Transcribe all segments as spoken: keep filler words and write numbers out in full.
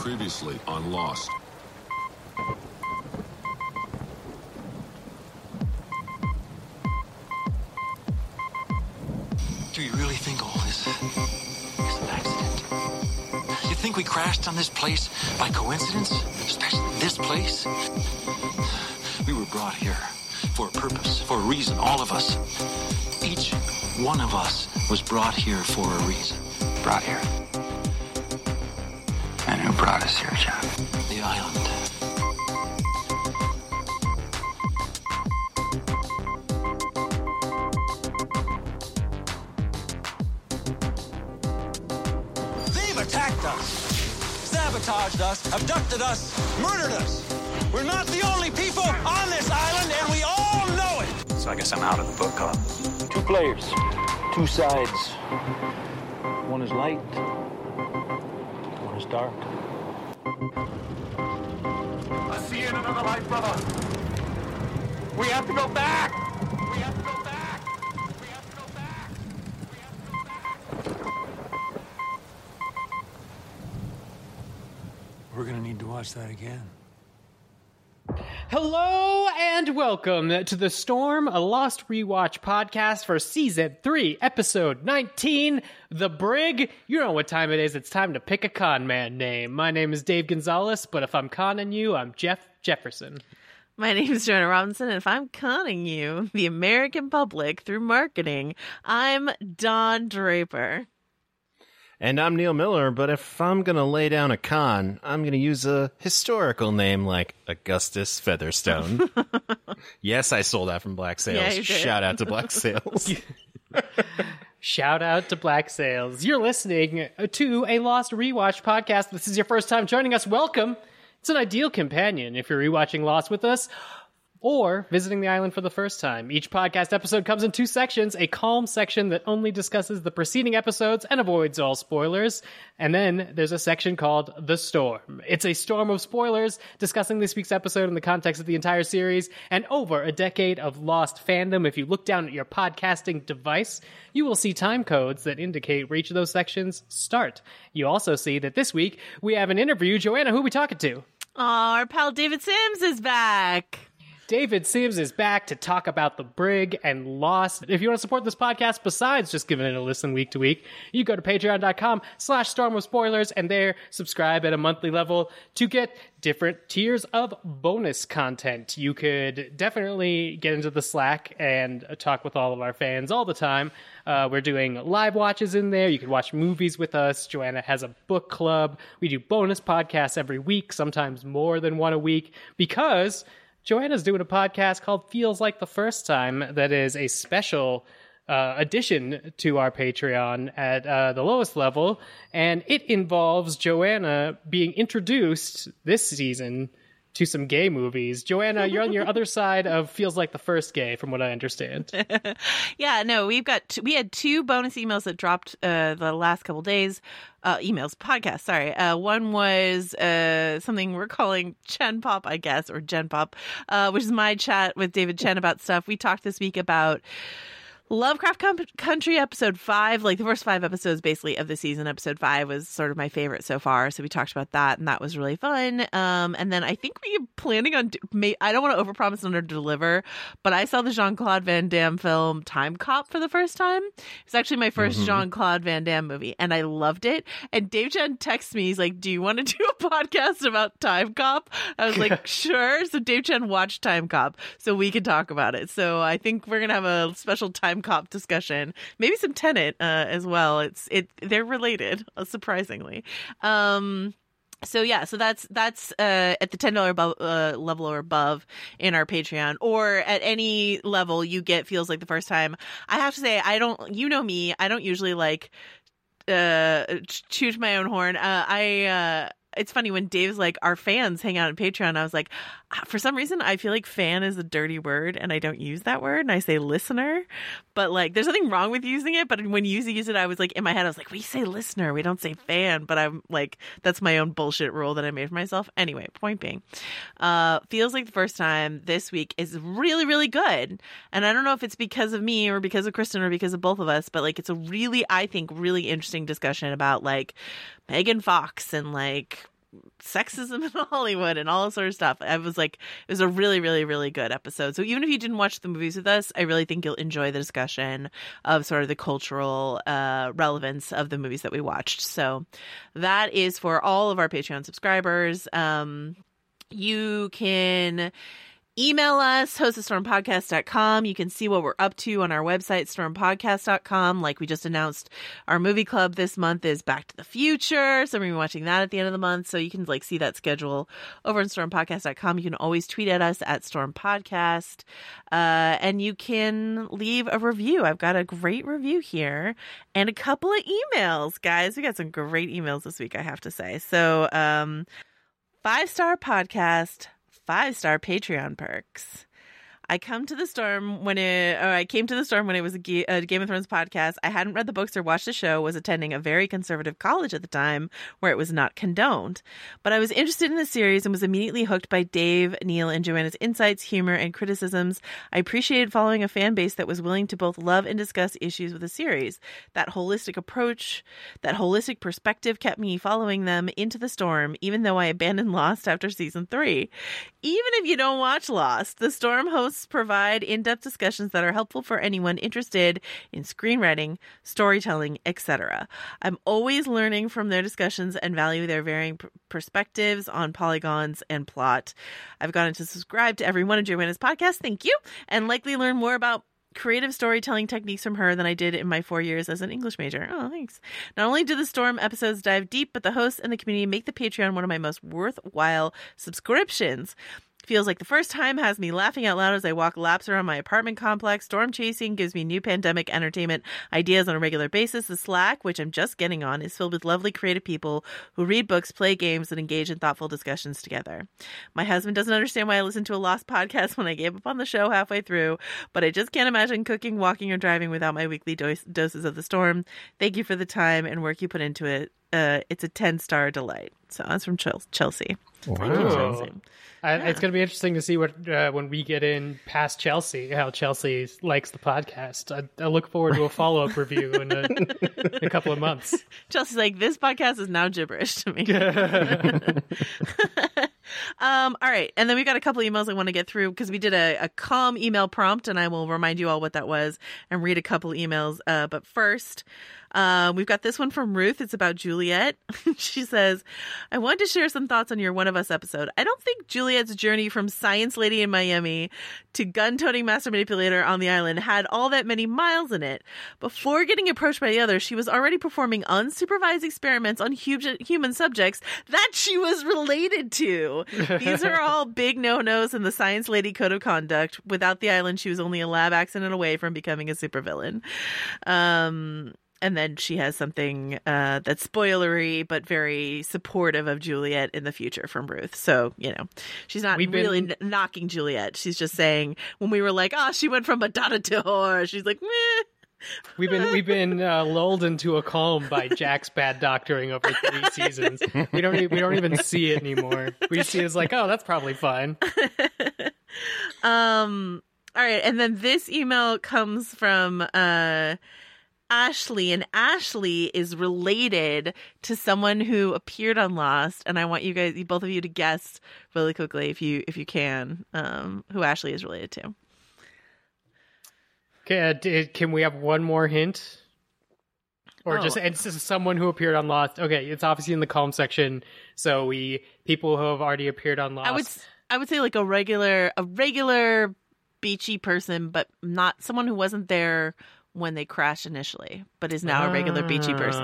Previously on Lost. Do you really think all this is an accident? You think we crashed on this place by coincidence? Especially this place? We were brought here for a purpose, for a reason, all of us. Each one of us was brought here for a reason. Brought here? And who brought us here, John? The island. Attacked us, sabotaged us, abducted us, murdered us. We're not the only people on this island, and we all know it. So I guess I'm out of the book club. Two players, two sides. One is light, one is dark. I see you in another life, brother. We have to go back. We have to go back. We have to go back. We have to go back. We're gonna need to watch that again. Hello and welcome to the Storm, a Lost Rewatch podcast for Season three, Episode nineteen, The Brig. You know what time it is. It's time to pick a con man name. My name is Dave Gonzalez, but if I'm conning you, I'm Jeff Jefferson. My name is Joanna Robinson, and if I'm conning you, the American public, through marketing, I'm Don Draper. And I'm Neil Miller, but if I'm going to lay down a con, I'm going to use a historical name like Augustus Featherstone. Yes, I sold out from Black Sails. Yeah, you did. Shout out to Black Sails. Shout out to Black Sails. You're listening to a Lost Rewatch podcast. This is your first time joining us. Welcome. It's an ideal companion if you're rewatching Lost with us, or visiting the island for the first time. Each podcast episode comes in two sections, a calm section that only discusses the preceding episodes and avoids all spoilers, and then there's a section called The Storm. It's a storm of spoilers discussing this week's episode in the context of the entire series and over a decade of Lost fandom. If you look down at your podcasting device, you will see time codes that indicate where each of those sections start. You also see that this week we have an interview. Joanna, who are we talking to? Aw, our pal David Sims is back. David Sims is back to talk about The Brig and Lost. If you want to support this podcast, besides just giving it a listen week to week, you go to patreon.com slash storm of spoilers and there subscribe at a monthly level to get different tiers of bonus content. You could definitely get into the Slack and talk with all of our fans all the time. Uh, we're doing live watches in there. You can watch movies with us. Joanna has a book club. We do bonus podcasts every week, sometimes more than one a week, because Joanna's doing a podcast called Feels Like the First Time that is a special uh, addition to our Patreon at uh, the lowest level, and it involves Joanna being introduced this season to some gay movies. Joanna, you're on your other side of Feels Like the First Gay, from what I understand. Yeah, no, we've got t- we had two bonus emails that dropped uh, the last couple days. Uh, emails, podcast, sorry. Uh, one was uh, something we're calling Chen Pop, I guess, or Gen Pop, uh, which is my chat with David Chen about stuff. We talked this week about Lovecraft Com- Country episode five, like the first five episodes basically of the season. Episode five was sort of my favorite so far, so we talked about that, and that was really fun. Um, and then I think we're planning on, do- may- I don't want to overpromise and underdeliver, but I saw the Jean-Claude Van Damme film Time Cop for the first time. It's actually my first mm-hmm. Jean-Claude Van Damme movie, and I loved it. And Dave Chen texts me, he's like, do you want to do a podcast about Time Cop? I was like, sure. So Dave Chen watched Time Cop, so we could talk about it. So I think we're going to have a special Time Cop discussion, maybe some Tenet uh, as well. It's it they're related, uh, surprisingly. Um, so yeah, so that's that's uh, at the ten dollars above, uh, level or above in our Patreon, or at any level you get Feels Like the First Time. I have to say, I don't. You know me, I don't usually like uh, toot my own horn. Uh, I. Uh, It's funny when Dave's like, our fans hang out on Patreon. I was like, for some reason, I feel like fan is a dirty word and I don't use that word. And I say listener, but like, there's nothing wrong with using it. But when you use it, I was like, in my head, I was like, we say listener, we don't say fan. But I'm like, that's my own bullshit rule that I made for myself. Anyway, point being, uh, Feels Like the First Time this week is really, really good. And I don't know if it's because of me or because of Kristen or because of both of us, but like, it's a really, I think, really interesting discussion about like Megan Fox and like sexism in Hollywood and all that sort of stuff. I was like, it was a really, really, really good episode. So even if you didn't watch the movies with us, I really think you'll enjoy the discussion of sort of the cultural uh, relevance of the movies that we watched. So that is for all of our Patreon subscribers. Um, you can email us, host at storm podcast dot com. You can see what we're up to on our website, storm podcast dot com. Like we just announced, our movie club this month is Back to the Future. So we're going to be watching that at the end of the month. So you can like see that schedule over on storm podcast dot com. You can always tweet at us at stormpodcast. Uh, and you can leave a review. I've got a great review here and a couple of emails, guys. We got some great emails this week, I have to say. So um, five-star podcast, five-star Patreon perks. I come to the storm when it, or I came to the storm when it was a, G- a Game of Thrones podcast. I hadn't read the books or watched the show, was attending a very conservative college at the time where it was not condoned. But I was interested in the series and was immediately hooked by Dave, Neil, and Joanna's insights, humor, and criticisms. I appreciated following a fan base that was willing to both love and discuss issues with the series. That holistic approach, that holistic perspective kept me following them into the storm, even though I abandoned Lost after season three. Even if you don't watch Lost, the Storm hosts provide in-depth discussions that are helpful for anyone interested in screenwriting, storytelling, et cetera. I'm always learning from their discussions and value their varying pr- perspectives on polygons and plot. I've gotten to subscribe to every one of Joanna's podcasts, thank you, and likely learn more about creative storytelling techniques from her than I did in my four years as an English major. Oh, thanks. Not only do the Storm episodes dive deep, but the hosts and the community make the Patreon one of my most worthwhile subscriptions. Feels like the first time, has me laughing out loud as I walk laps around my apartment complex. Storm chasing gives me new pandemic entertainment ideas on a regular basis. The Slack, which I'm just getting on, is filled with lovely creative people who read books, play games, and engage in thoughtful discussions together. My husband doesn't understand why I listen to a Lost podcast when I gave up on the show halfway through, but I just can't imagine cooking, walking, or driving without my weekly dose- doses of the Storm. Thank you for the time and work you put into it. Uh, it's a ten-star delight. So that's from Chelsea. Wow. Thank you, Chelsea. I, Yeah. It's going to be interesting to see what uh, when we get in past Chelsea, how Chelsea likes the podcast. I, I look forward to a follow up review in a, in a couple of months. Chelsea's like, this podcast is now gibberish to me. um, all right. And then we've got a couple emails I want to get through because we did a, a calm email prompt, and I will remind you all what that was and read a couple emails. Uh, but first, Uh, we've got this one from Ruth. It's about Juliet. She says, I wanted to share some thoughts on your One of Us episode. I don't think Juliet's journey from science lady in Miami to gun-toting master manipulator on the island had all that many miles in it. Before getting approached by the others, she was already performing unsupervised experiments on hu- human subjects that she was related to. These are all big no-nos in the science lady code of conduct. Without the island, she was only a lab accident away from becoming a supervillain. Um... And then she has something uh, that's spoilery, but very supportive of Juliet in the future from Ruth. So, you know, she's not We've really been- n- knocking Juliet. She's just saying when we were like, oh, she went from Madonna to whore. She's like, meh. We've been we've been uh, lulled into a calm by Jack's bad doctoring over three seasons. We don't e- we don't even see it anymore. We see it as like, oh, that's probably fine. um. All right. And then this email comes from uh, Ashley, and Ashley is related to someone who appeared on Lost, and I want you guys, both of you, to guess really quickly, if you if you can, um, who Ashley is related to. Okay, uh, did, can we have one more hint? Or Oh. just it's just someone who appeared on Lost. Okay, it's obviously in the calm section. So we people who have already appeared on Lost. I would I would say like a regular a regular beachy person, but not someone who wasn't there when they crashed initially, but is now a regular beachy person.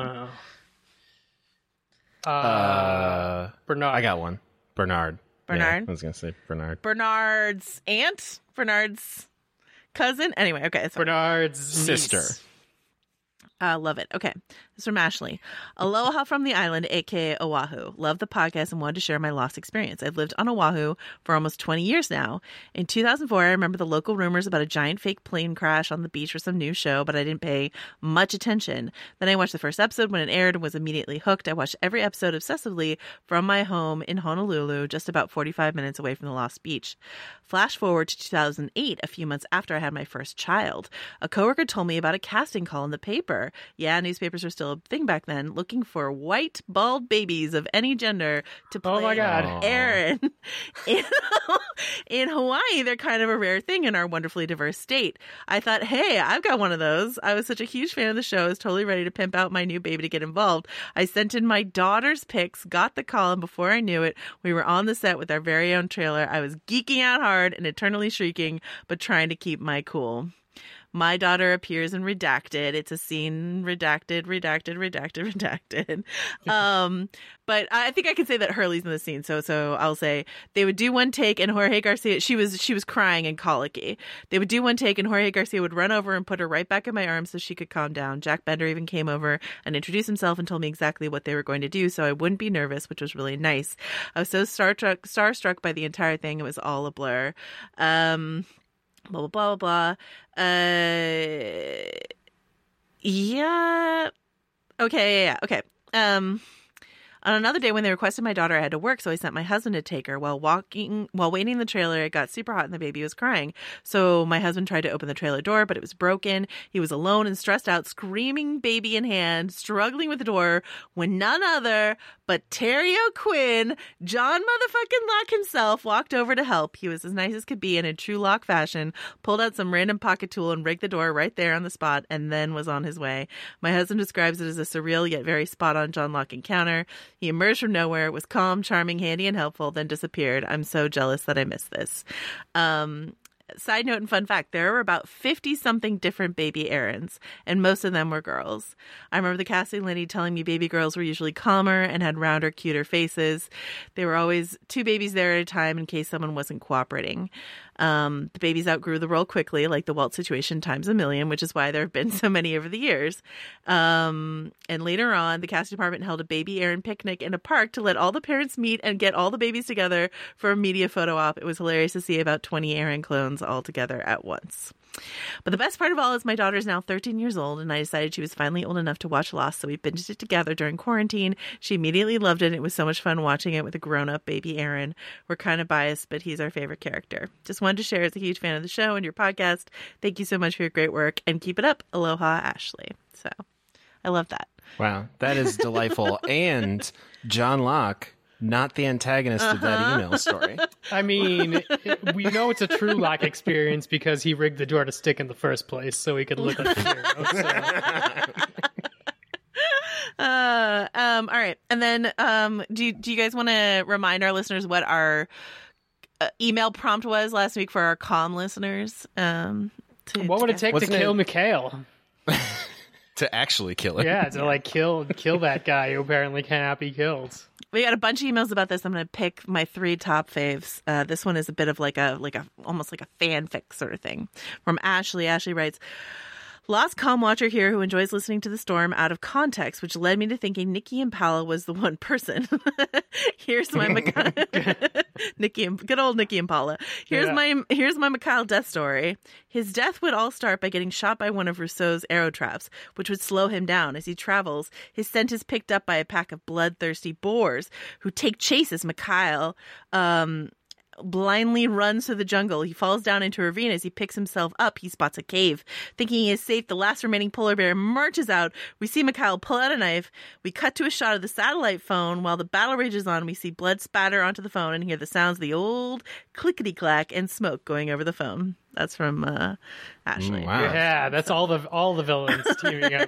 Uh, Uh, Bernard. I got one. Bernard. Bernard? Yeah, I was going to say Bernard. Bernard's aunt, Bernard's cousin. Anyway, okay, sorry. Bernard's Sister. niece. Uh, love it. Okay. This is from Ashley. Aloha from the island, aka Oahu. Love the podcast and wanted to share my Lost experience. I've lived on Oahu for almost twenty years now. In two thousand four, I remember the local rumors about a giant fake plane crash on the beach for some new show, but I didn't pay much attention. Then I watched the first episode when it aired and was immediately hooked. I watched every episode obsessively from my home in Honolulu, just about forty-five minutes away from the Lost Beach. Flash forward to two thousand eight, a few months after I had my first child. A coworker told me about a casting call in the paper. Yeah, newspapers were still a thing back then, looking for white, bald babies of any gender to play Oh my God. Aaron. In, in Hawaii, they're kind of a rare thing in our wonderfully diverse state. I thought, hey, I've got one of those. I was such a huge fan of the show. I was totally ready to pimp out my new baby to get involved. I sent in my daughter's pics, got the call, and before I knew it, we were on the set with our very own trailer. I was geeking out hard and eternally shrieking, but trying to keep my cool. My daughter appears in Redacted. It's a scene redacted, redacted, redacted, redacted. Um, but I think I can say that Hurley's in the scene. So, so I'll say they would do one take, and Jorge Garcia, she was she was crying and colicky. They would do one take, and Jorge Garcia would run over and put her right back in my arms so she could calm down. Jack Bender even came over and introduced himself and told me exactly what they were going to do, so I wouldn't be nervous, which was really nice. I was so starstruck, starstruck by the entire thing. It was all a blur. Um, blah, blah, blah, blah, blah. Uh, yeah. Okay, yeah, yeah, okay. Um, on another day when they requested my daughter, I had to work, so I sent my husband to take her. While walking, while waiting in the trailer, it got super hot and the baby was crying. So my husband tried to open the trailer door, but it was broken. He was alone and stressed out, screaming baby in hand, struggling with the door, when none other but Terry O'Quinn, John motherfucking Locke himself, walked over to help. He was as nice as could be in a true Locke fashion, pulled out some random pocket tool and rigged the door right there on the spot, and then was on his way. My husband describes it as a surreal yet very spot-on John Locke encounter. He emerged from nowhere, was calm, charming, handy, and helpful, then disappeared. I'm so jealous that I missed this. Um... Side note and fun fact, there were about fifty-something different baby Aarons, and most of them were girls. I remember the casting lady telling me baby girls were usually calmer and had rounder, cuter faces. There were always two babies there at a time in case someone wasn't cooperating. Um, the babies outgrew the role quickly, like the Walt situation times a million, which is why there have been so many over the years. Um, and later on, the casting department held a baby Aaron picnic in a park to let all the parents meet and get all the babies together for a media photo op. It was hilarious to see about twenty Aaron clones all together at once. But the best part of all is my daughter is now thirteen years old, and I decided she was finally old enough to watch Lost, so we binged it together during quarantine. She immediately loved it, and it was so much fun watching it with a grown-up baby Aaron. We're kind of biased, but he's our favorite character. Just wanted to share as a huge fan of the show and your podcast. Thank you so much for your great work, and keep it up. Aloha, Ashley. So, I love that. Wow, that is delightful. And John Locke, not the antagonist uh-huh. of that email story. I mean, it, we know it's a true Locke experience because he rigged the door to stick in the first place so he could look like a hero. So. Uh, um, all right. And then um, do, you, do you guys want to remind our listeners what our uh, email prompt was last week for our calm listeners? Um, to, what would it take Wasn't to kill it... Mikhail? To actually kill him. Yeah, to like kill kill that guy who apparently cannot be killed. We got a bunch of emails about this. I'm going to pick my three top faves. Uh, this one is a bit of like a like a almost like a fanfic sort of thing from Ashley. Ashley writes, Lost comm watcher here who enjoys listening to the storm out of context, which led me to thinking Nikki Impala was the one person. Here's my Mikhail. Nikki, good old Nikki Impala. Here's yeah. my here's my Mikhail death story. His death would all start by getting shot by one of Rousseau's arrow traps, which would slow him down as he travels. His scent is picked up by a pack of bloodthirsty boars who take chase as Mikhail um, blindly runs through the jungle. He falls down into a ravine. As he picks himself up, he spots a cave. Thinking he is safe, the last remaining polar bear marches out. We see Mikhail pull out a knife. We cut to a shot of the satellite phone. While the battle rages on, we see blood spatter onto the phone and hear the sounds of the old clickety-clack and smoke going over the phone. That's from uh, Ashley. Mm, wow. Yeah, that's all the all the villains teaming up.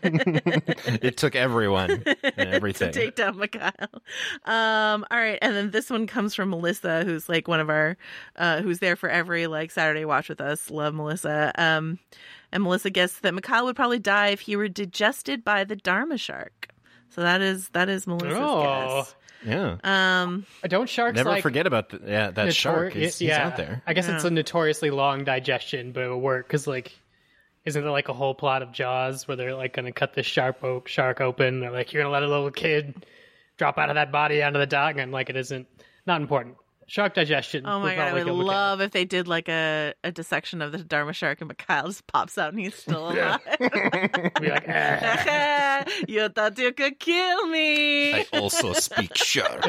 It took everyone and everything to take down Mikhail. Um, all right, and then this one comes from Melissa, who's like one of our, uh, who's there for every like Saturday watch with us. Love Melissa. Um, and Melissa guessed that Mikhail would probably die if he were digested by the Dharma shark. So that is that is Melissa's oh. guess. Yeah. Um, Don't sharks Never like, forget about the, yeah, that notori- shark. Is, yeah, he's out there. I guess Yeah. it's a notoriously long digestion, but it will work because, like, isn't there like a whole plot of Jaws where they're like going to cut this shark, o- shark open? They're like, you're going to let a little kid drop out of that body onto the dock, and like it isn't not important. Shark digestion. oh my would god, I probably would kill Mikhail. love if they did like a, a dissection of the Dharma shark and Mikhail just pops out and he's still alive. Be like, "Ah." You thought you could kill me. I also speak shark.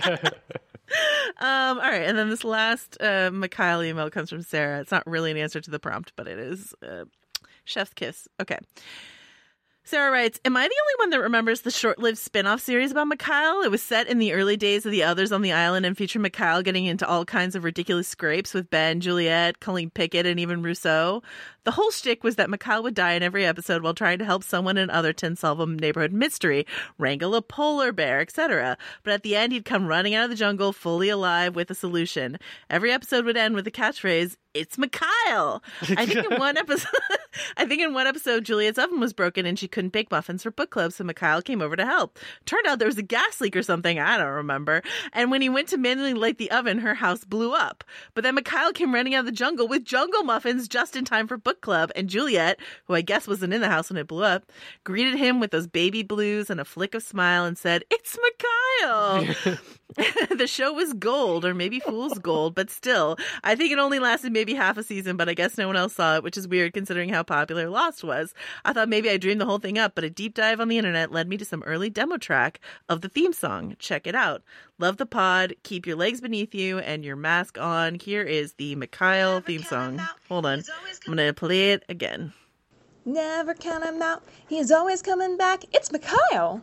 Um, all right, and then this last uh, Mikhail email comes from Sarah. It's not really an answer to the prompt, but it is uh, chef's kiss. Okay. Sarah writes, am I the only one that remembers the short-lived spin-off series about Mikhail? It was set in the early days of the others on the island and featured Mikhail getting into all kinds of ridiculous scrapes with Ben, Juliet, Colleen Pickett, and even Rousseau. The whole shtick was that Mikhail would die in every episode while trying to help someone in Otherton solve a neighborhood mystery, wrangle a polar bear, et cetera. But at the end, he'd come running out of the jungle fully alive with a solution. Every episode would end with the catchphrase, "It's Mikhail." I think in one episode, I think in one episode, Juliet's oven was broken and she couldn't bake muffins for book club, so Mikhail came over to help. Turned out there was a gas leak or something, I don't remember. And when he went to manually light the oven, her house blew up. But then Mikhail came running out of the jungle with jungle muffins just in time for book club, and Juliet, who I guess wasn't in the house when it blew up, greeted him with those baby blues and a flick of smile and said, "It's Mikhail." The show was gold, or maybe fool's gold, but still, I think it only lasted maybe half a season, but I guess no one else saw it, which is weird considering how popular Lost was. I thought maybe I dreamed the whole thing up, but a deep dive on the internet led me to some early demo track of the theme song. Check it out. Love the pod. Keep your legs beneath you and your mask on. Here is the Mikhail theme song. Hold on. I'm going to play it again. Never count him out. He's always coming back. It's Mikhail.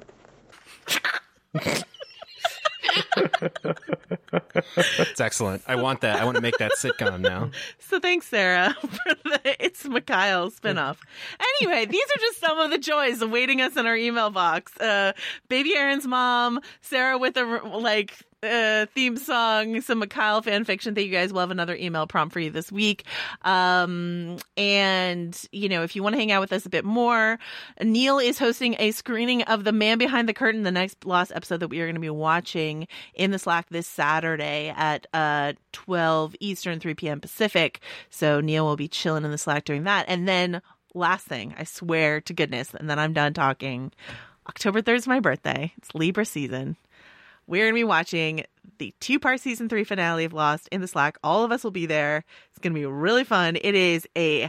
It's excellent. I want that. I want to make that sitcom now. So thanks, Sarah, for the It's Mikhail spinoff. Anyway, these are just some of the joys awaiting us in our email box. Uh, Baby Aaron's mom, Sarah with a, like... Uh, theme song, some Mikhail fan fiction. Thank you guys. We'll have another email prompt for you this week. Um, and, you know, if you want to hang out with us a bit more, Neil is hosting a screening of The Man Behind the Curtain, the next Lost episode that we are going to be watching in the Slack this Saturday at uh, twelve Eastern, three p.m. Pacific. So Neil will be chilling in the Slack doing that. And then last thing, I swear to goodness, and then I'm done talking. October third is my birthday. It's Libra season. We're going to be watching the two-part season three finale of Lost in the Slack. All of us will be there. It's going to be really fun. It is a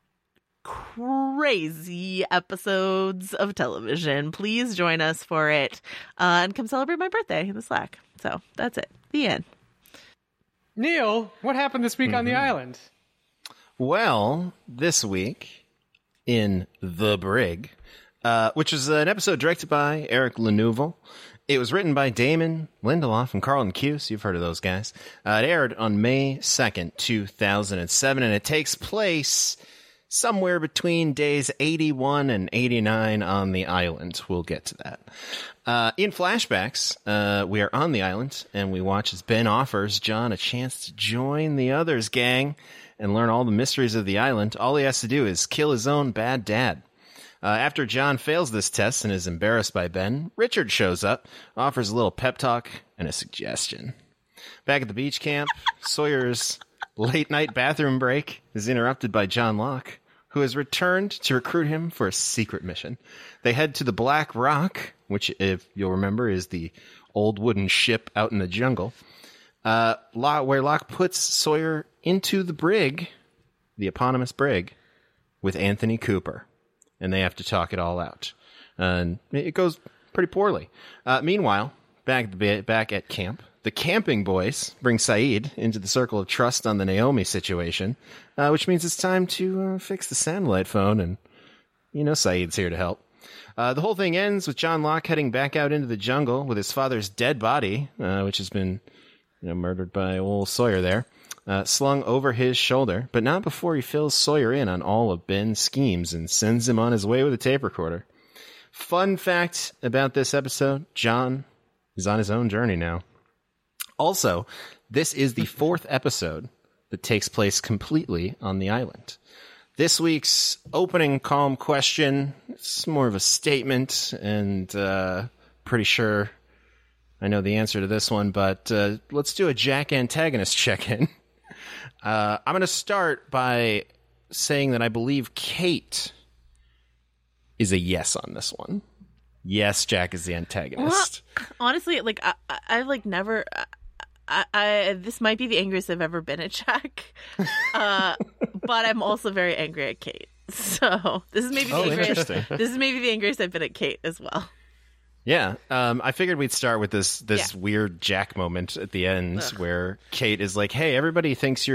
crazy episodes of television. Please join us for it uh, and come celebrate my birthday in the Slack. So that's it. The end. Neil, what happened this week mm-hmm. on the island? Well, this week in The Brig, uh, which is an episode directed by Eric Laneuville. It was written by Damon Lindelof and Carlton Cuse. You've heard of those guys. Uh, it aired on May second, two thousand seven, and it takes place somewhere between days eighty-one and eighty-nine on the island. We'll get to that. Uh, in flashbacks, uh, we are on the island, and we watch as Ben offers John a chance to join the others gang and learn all the mysteries of the island. All he has to do is kill his own bad dad. Uh, after John fails this test and is embarrassed by Ben, Richard shows up, offers a little pep talk and a suggestion. Back at the beach camp, Sawyer's late-night bathroom break is interrupted by John Locke, who has returned to recruit him for a secret mission. They head to the Black Rock, which, if you'll remember, is the old wooden ship out in the jungle, uh, where Locke puts Sawyer into the brig, the eponymous brig, with Anthony Cooper. And they have to talk it all out. And it goes pretty poorly. Uh, meanwhile, back at, the, back at camp, the camping boys bring Saeed into the circle of trust on the Naomi situation, uh, which means it's time to uh, fix the satellite phone, and, you know, Saeed's here to help. Uh, the whole thing ends with John Locke heading back out into the jungle with his father's dead body, uh, which has been, you know, murdered by old Sawyer there. Uh, slung over his shoulder, but not before he fills Sawyer in on all of Ben's schemes and sends him on his way with a tape recorder. Fun fact about this episode, John is on his own journey now. Also, this is the fourth episode that takes place completely on the island. This week's opening calm question, it's more of a statement, and uh, pretty sure I know the answer to this one, but uh, let's do a Jack antagonist check-in. Uh, I'm going to start by saying that I believe Kate is a yes on this one. Yes, Jack is the antagonist. Well, honestly, like I, I, I've like never. I, I this might be the angriest I've ever been at Jack, uh, but I'm also very angry at Kate. So this is maybe the oh, angriest. This is maybe the angriest I've been at Kate as well. Yeah, um, I figured we'd start with this this yeah. weird Jack moment at the end Ugh. where Kate is like, "Hey, everybody thinks you're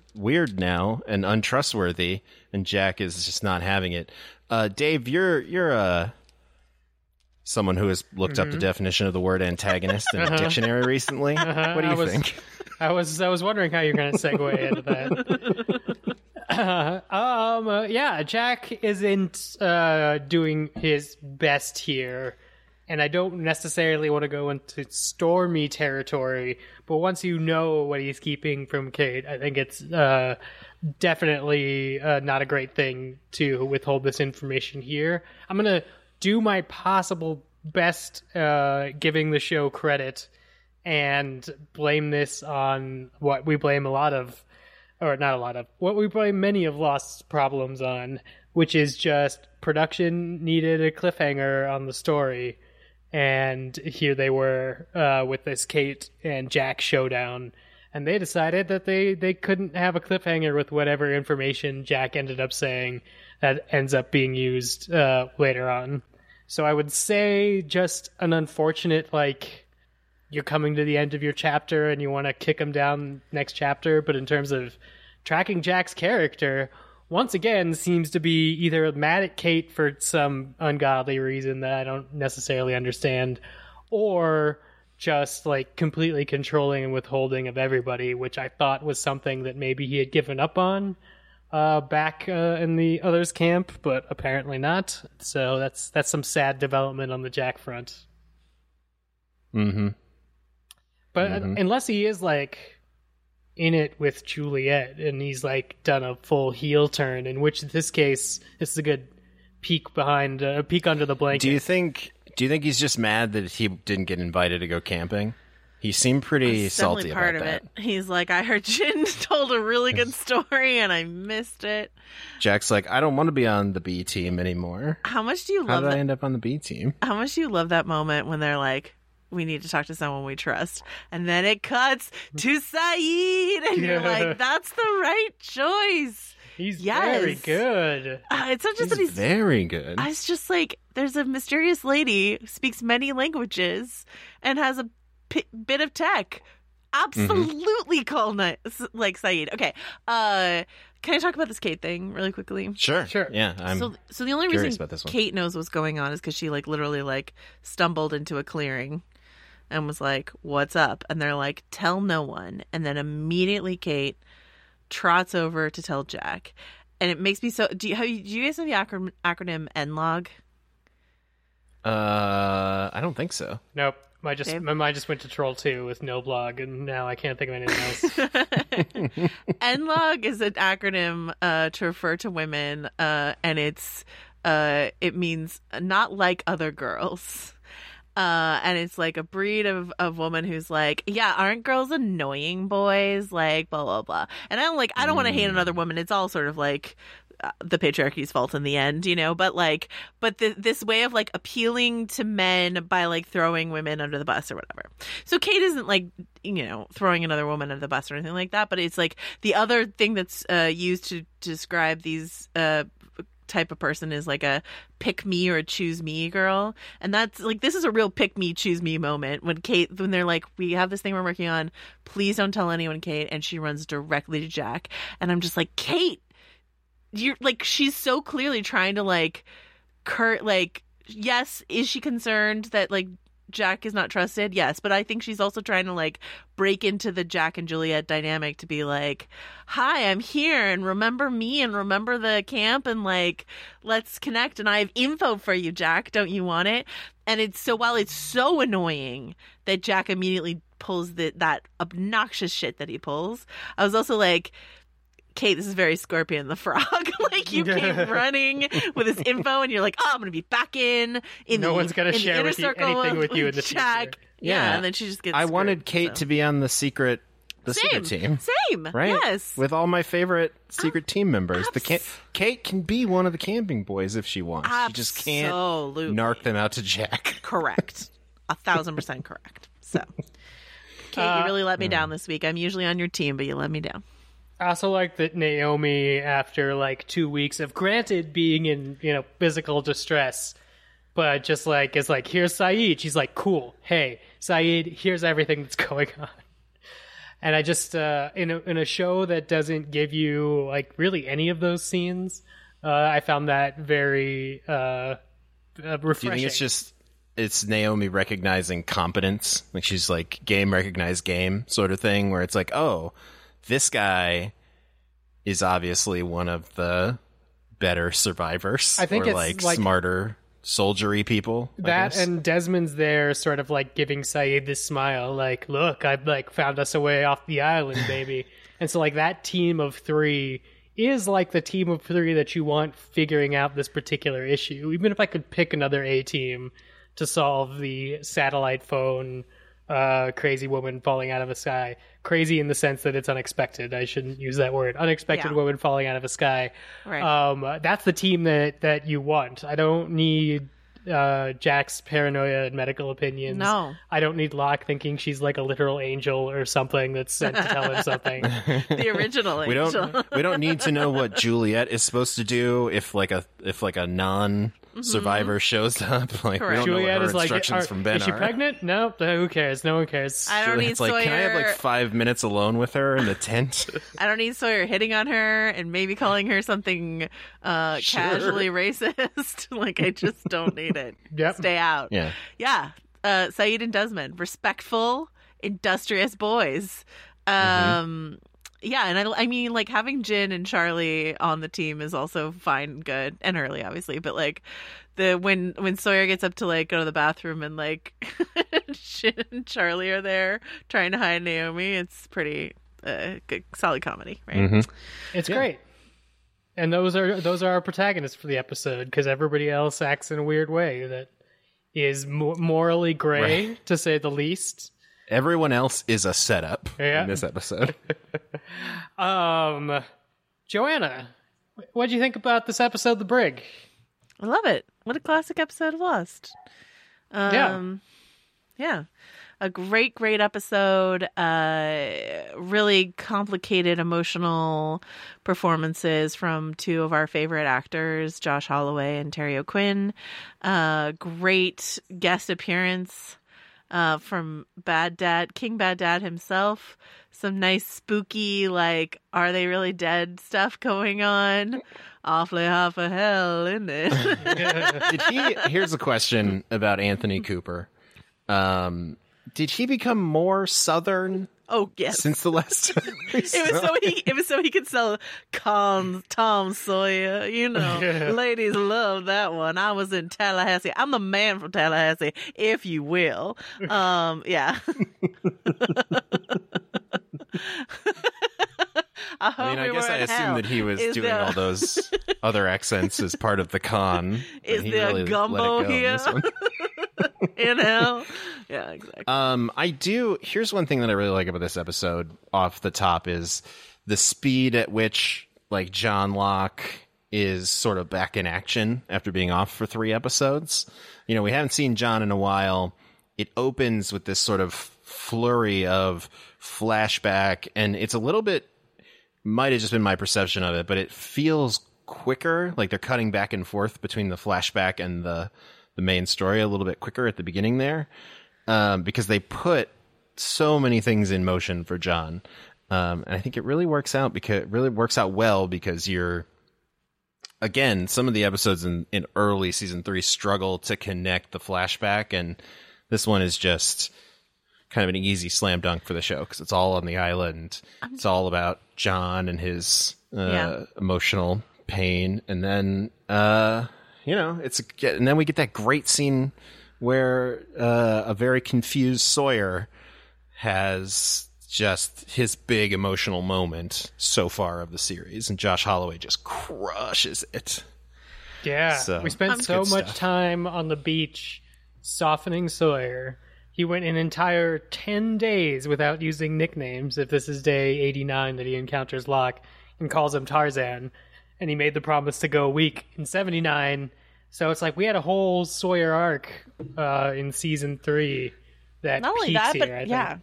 weird now and untrustworthy, and Jack is just not having it. Uh, Dave, you're you're uh, someone who has looked Mm-hmm. up the definition of the word antagonist in a dictionary recently. Uh-huh. What do you I was, think? I was I was wondering how you're going to segue into that. Uh, um, uh, yeah, Jack isn't uh, doing his best here, and I don't necessarily want to go into stormy territory, but once you know what he's keeping from Kate, I think it's uh, definitely uh, not a great thing to withhold this information here. I'm going to do my possible best uh, giving the show credit and blame this on what we blame a lot of, or not a lot of, what we blame many of Lost's problems on, which is just production needed a cliffhanger on the story. And here they were uh, with this Kate and Jack showdown. And they decided that they, they couldn't have a cliffhanger with whatever information Jack ended up saying that ends up being used uh, later on. So I would say just an unfortunate, like, you're coming to the end of your chapter and you want to kick him down next chapter. But in terms of tracking Jack's character, once again, seems to be either mad at Kate for some ungodly reason that I don't necessarily understand, or just like completely controlling and withholding of everybody, which I thought was something that maybe he had given up on uh, back uh, in the others' camp, but apparently not. So that's that's some sad development on the Jack front. Mm-hmm. But Mm-hmm. unless he is like in it with Juliet and he's like done a full heel turn, in which in this case this is a good peek behind, a uh, peek under the blanket. Do you think? Do you think he's just mad that he didn't get invited to go camping? He seemed pretty That's salty definitely part about of that. it. He's like, I heard Jin told a really good story and I missed it. Jack's like, I don't want to be on the B team anymore. How much do you How love did I that? end up on the B team? How much do you love that moment when they're like, we need to talk to someone we trust, and then it cuts to Saeed, and you're Yeah. like, that's the right choice. He's Yes. very good. Uh, it's not just He's that he's very good. It's just like there's a mysterious lady who speaks many languages and has a p- bit of tech. Absolutely call ni- like Saeed. Okay, uh, can I talk about this Kate thing really quickly? Sure, Sure. Yeah, I'm. so, so the only curious reason about this one. Kate knows what's going on is because she like literally like stumbled into a clearing and was like, "What's up?" And they're like, "Tell no one." And then immediately Kate trots over to tell Jack, and it makes me so. Do you, have you, do you guys know the acronym, acronym N L O G? uh, I don't think so. Nope. My just Dave? my mind just went to Troll two with no blog, and now I can't think of anything else. N L O G is an acronym uh, to refer to women, uh, and it's uh, it means not like other girls. Uh, and it's like a breed of, of woman who's like, yeah, aren't girls annoying boys? Like, blah, blah, blah. And I don't like, I don't want to hate another woman. It's all sort of like uh, the patriarchy's fault in the end, you know? But like, but the, this way of like appealing to men by like throwing women under the bus or whatever. So Kate isn't like, you know, throwing another woman under the bus or anything like that. But it's like the other thing that's uh, used to describe these uh type of person is like a pick me or a choose me girl, and that's like, this is a real pick me choose me moment when Kate, when they're like, we have this thing we're working on, please don't tell anyone, Kate, and she runs directly to Jack, and I'm just like, Kate, you're like, she's so clearly trying to like Kurt, like, yes, is she concerned that like Jack is not trusted? Yes, but I think she's also trying to like break into the Jack and Juliet dynamic to be like, hi, I'm here, and remember me, and remember the camp, and like, let's connect, and I have info for you, Jack, don't you want it? And it's so, while it's so annoying that Jack immediately pulls the, that obnoxious shit that he pulls, I was also like, Kate, this is very Scorpion the Frog. Like, you came running with this info, and you're like, oh, I'm going to be back in. in No the, one's gonna in the share inner with you circle anything of with you in the Jack. future. Yeah. Yeah. And then she just gets I screwed, wanted Kate so. to be on the secret, the Same. secret team, Same. right? Yes. With all my favorite secret team members. The cam- Abs- Kate can be one of the camping boys if she wants. She just can't Absolutely. narc them out to Jack. Correct. A thousand percent correct. So, Kate, Uh, you really let me down this week. I'm usually on your team, but you let me down. I also like that Naomi, after like two weeks of granted being in, you know, physical distress, but just like is like, here's Saeed. She's like, cool. Hey, Saeed, here's everything that's going on. And I just uh, in a in a show that doesn't give you like really any of those scenes, uh, I found that very uh, uh, refreshing. Do you think it's just it's Naomi recognizing competence, like she's like game recognized game sort of thing, where it's like, oh, this guy is obviously one of the better survivors. I think or it's like, like smarter soldiery people. I that, guess. and Desmond's there, sort of like giving Saeed this smile, like, "Look, I've like found us a way off the island, baby." And so, like that team of three is like the team of three that you want figuring out this particular issue. Even if I could pick another A team to solve the satellite phone uh, crazy woman falling out of a sky. Crazy in the sense that it's unexpected. I shouldn't use that word. Unexpected Yeah. woman falling out of a sky. Right. Um, that's the team that, that you want. I don't need uh, Jack's paranoia and medical opinions. No. I don't need Locke thinking she's like a literal angel or something that's sent to tell him something. The original we angel. don't we don't need to know what Juliet is supposed to do if like a if like a non survivor shows up. Like Correct. we don't know Juliet what her is like, instructions are- from Ben is she are. pregnant? No, who cares? No one cares. I don't need Juliet's like, Sawyer. can I have like five minutes alone with her in the tent? I don't need Sawyer hitting on her and maybe calling her something uh, Sure. casually racist. Like, I just don't need it. Yep. Stay out. Yeah. Yeah. Uh, Saeed and Desmond, respectful, industrious boys. Um, Mm-hmm. Yeah, and I, I mean, like, having Jin and Charlie on the team is also fine, good, and Hurley, obviously. But like, the when when Sawyer gets up to like go to the bathroom and like Jin and Charlie are there trying to hide Naomi, it's pretty uh, good, solid comedy, right? Mm-hmm. It's great. And those are those are our protagonists for the episode, because everybody else acts in a weird way that is mo- morally gray, Right. to say the least. Everyone else is a setup Yeah. in this episode. Um, Joanna, what do you think about this episode, The Brig? I love it. What a classic episode of Lost. Um, yeah. A great, great episode. Uh, really complicated emotional performances from two of our favorite actors, Josh Holloway and Terry O'Quinn. Uh, great guest appearance uh, from Bad Dad, King Bad Dad himself. Some nice spooky, like, are they really dead stuff going on? Awfully half of hell, isn't it? Did he? Here's a question about Anthony Cooper. Um, did he become more Southern Oh yes. since the last time? we It was saw so him? he it was so he could sell Con, Tom Sawyer, you know. Ladies love that one. I was in Tallahassee. I'm the man from Tallahassee, if you will. Um, yeah. I, hope I mean, I we guess were I in assumed hell. that he was Is doing there- all those other accents as part of the con. but Is he there really let it gumbo go in here? this one. in hell. Yeah, exactly. Um, I do. Here's one thing that I really like about this episode off the top is the speed at which like John Locke is sort of back in action after being off for three episodes. You know, we haven't seen John in a while. It opens with this sort of flurry of flashback, and it's a little bit, might have just been my perception of it, but it feels quicker. Like they're cutting back and forth between the flashback and the the main story a little bit quicker at the beginning there, um, because they put so many things in motion for John. Um, and I think it really works out because it really works out well because you're, again, some of the episodes in, in early season three struggle to connect the flashback. And this one is just kind of an easy slam dunk for the show because it's all on the island. It's all about John and his uh, Yeah. emotional pain. And then, uh, you know, it's a, and then we get that great scene where uh, a very confused Sawyer has just his big emotional moment so far of the series, and Josh Holloway just crushes it. Yeah, So, we spent it's so good much stuff. time on the beach softening Sawyer. He went an entire ten days without using nicknames, if this is day eighty-nine that he encounters Locke and calls him Tarzan. And he made the promise to go a week in seventy-nine. So it's like we had a whole Sawyer arc uh, in season three that Not only peaks that, here, but I think. yeah,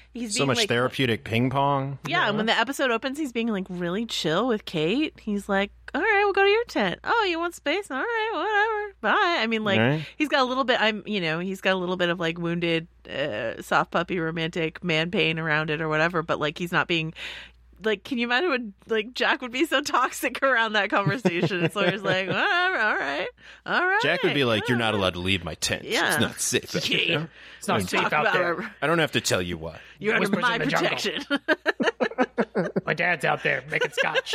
he's So being, much like, therapeutic ping pong. Yeah, and when the episode opens, he's being like really chill with Kate. He's like, "All right, we'll go to your tent. Oh, you want space? All right, whatever. Bye." I mean, like, Right. he's got a little bit. I'm, you know, he's got a little bit of like wounded, uh, soft puppy, romantic man pain around it or whatever. But like, he's not being. Like, can you imagine what, like, Jack would be so toxic around that conversation? And Sawyer's like, whatever, all right, all right. Jack would be like, "You're not allowed to leave my tent. Yeah. It's not safe out Yeah. here. It's not Talk safe out about there. it. I don't have to tell you why." You're under Whispers my in the jungle. protection. My dad's out there making scotch.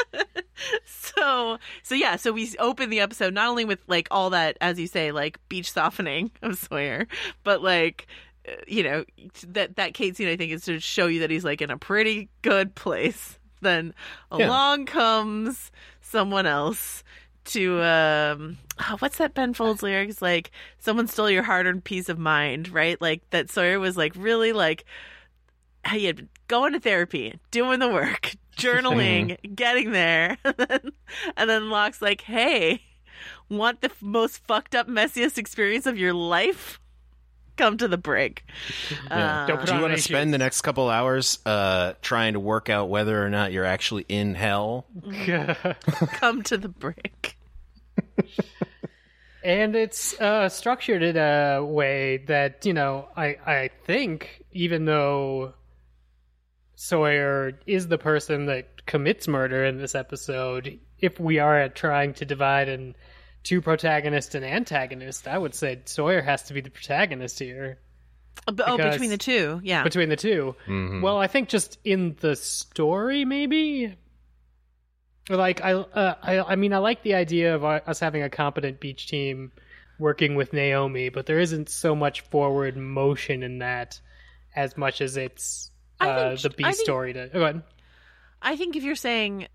So, so yeah, so we open the episode not only with like all that, as you say, like beach softening of Sawyer, but like, uh, you know, that that Kate scene I think is to show you that he's like in a pretty good place. Then Yeah. along comes someone else to um oh, what's that Ben Folds lyrics, like someone stole your hard-earned peace of mind, right? Like that Sawyer was like really like he had been going to therapy, doing the work, journaling, getting there, and then, and then Locke's like, "Hey, want the f- most fucked up, messiest experience of your life? Come to the brig." Yeah. Uh, Don't put Do you on want any to spend shoes. the next couple hours uh, trying to work out whether or not you're actually in hell? come to the brig. And it's uh, structured in a way that, you know, I, I think, even though Sawyer is the person that commits murder in this episode, if we are trying to divide in two protagonists and antagonist, I would say Sawyer has to be the protagonist here. Oh, b- oh, Because- between the two, yeah. Between the two. Mm-hmm. Well, I think just in the story, maybe? Like, I, uh, I, I mean, I like the idea of uh, us having a competent beach team working with Naomi, but there isn't so much forward motion in that as much as it's I uh, think- the B I think- story. To go ahead. I think if you're saying,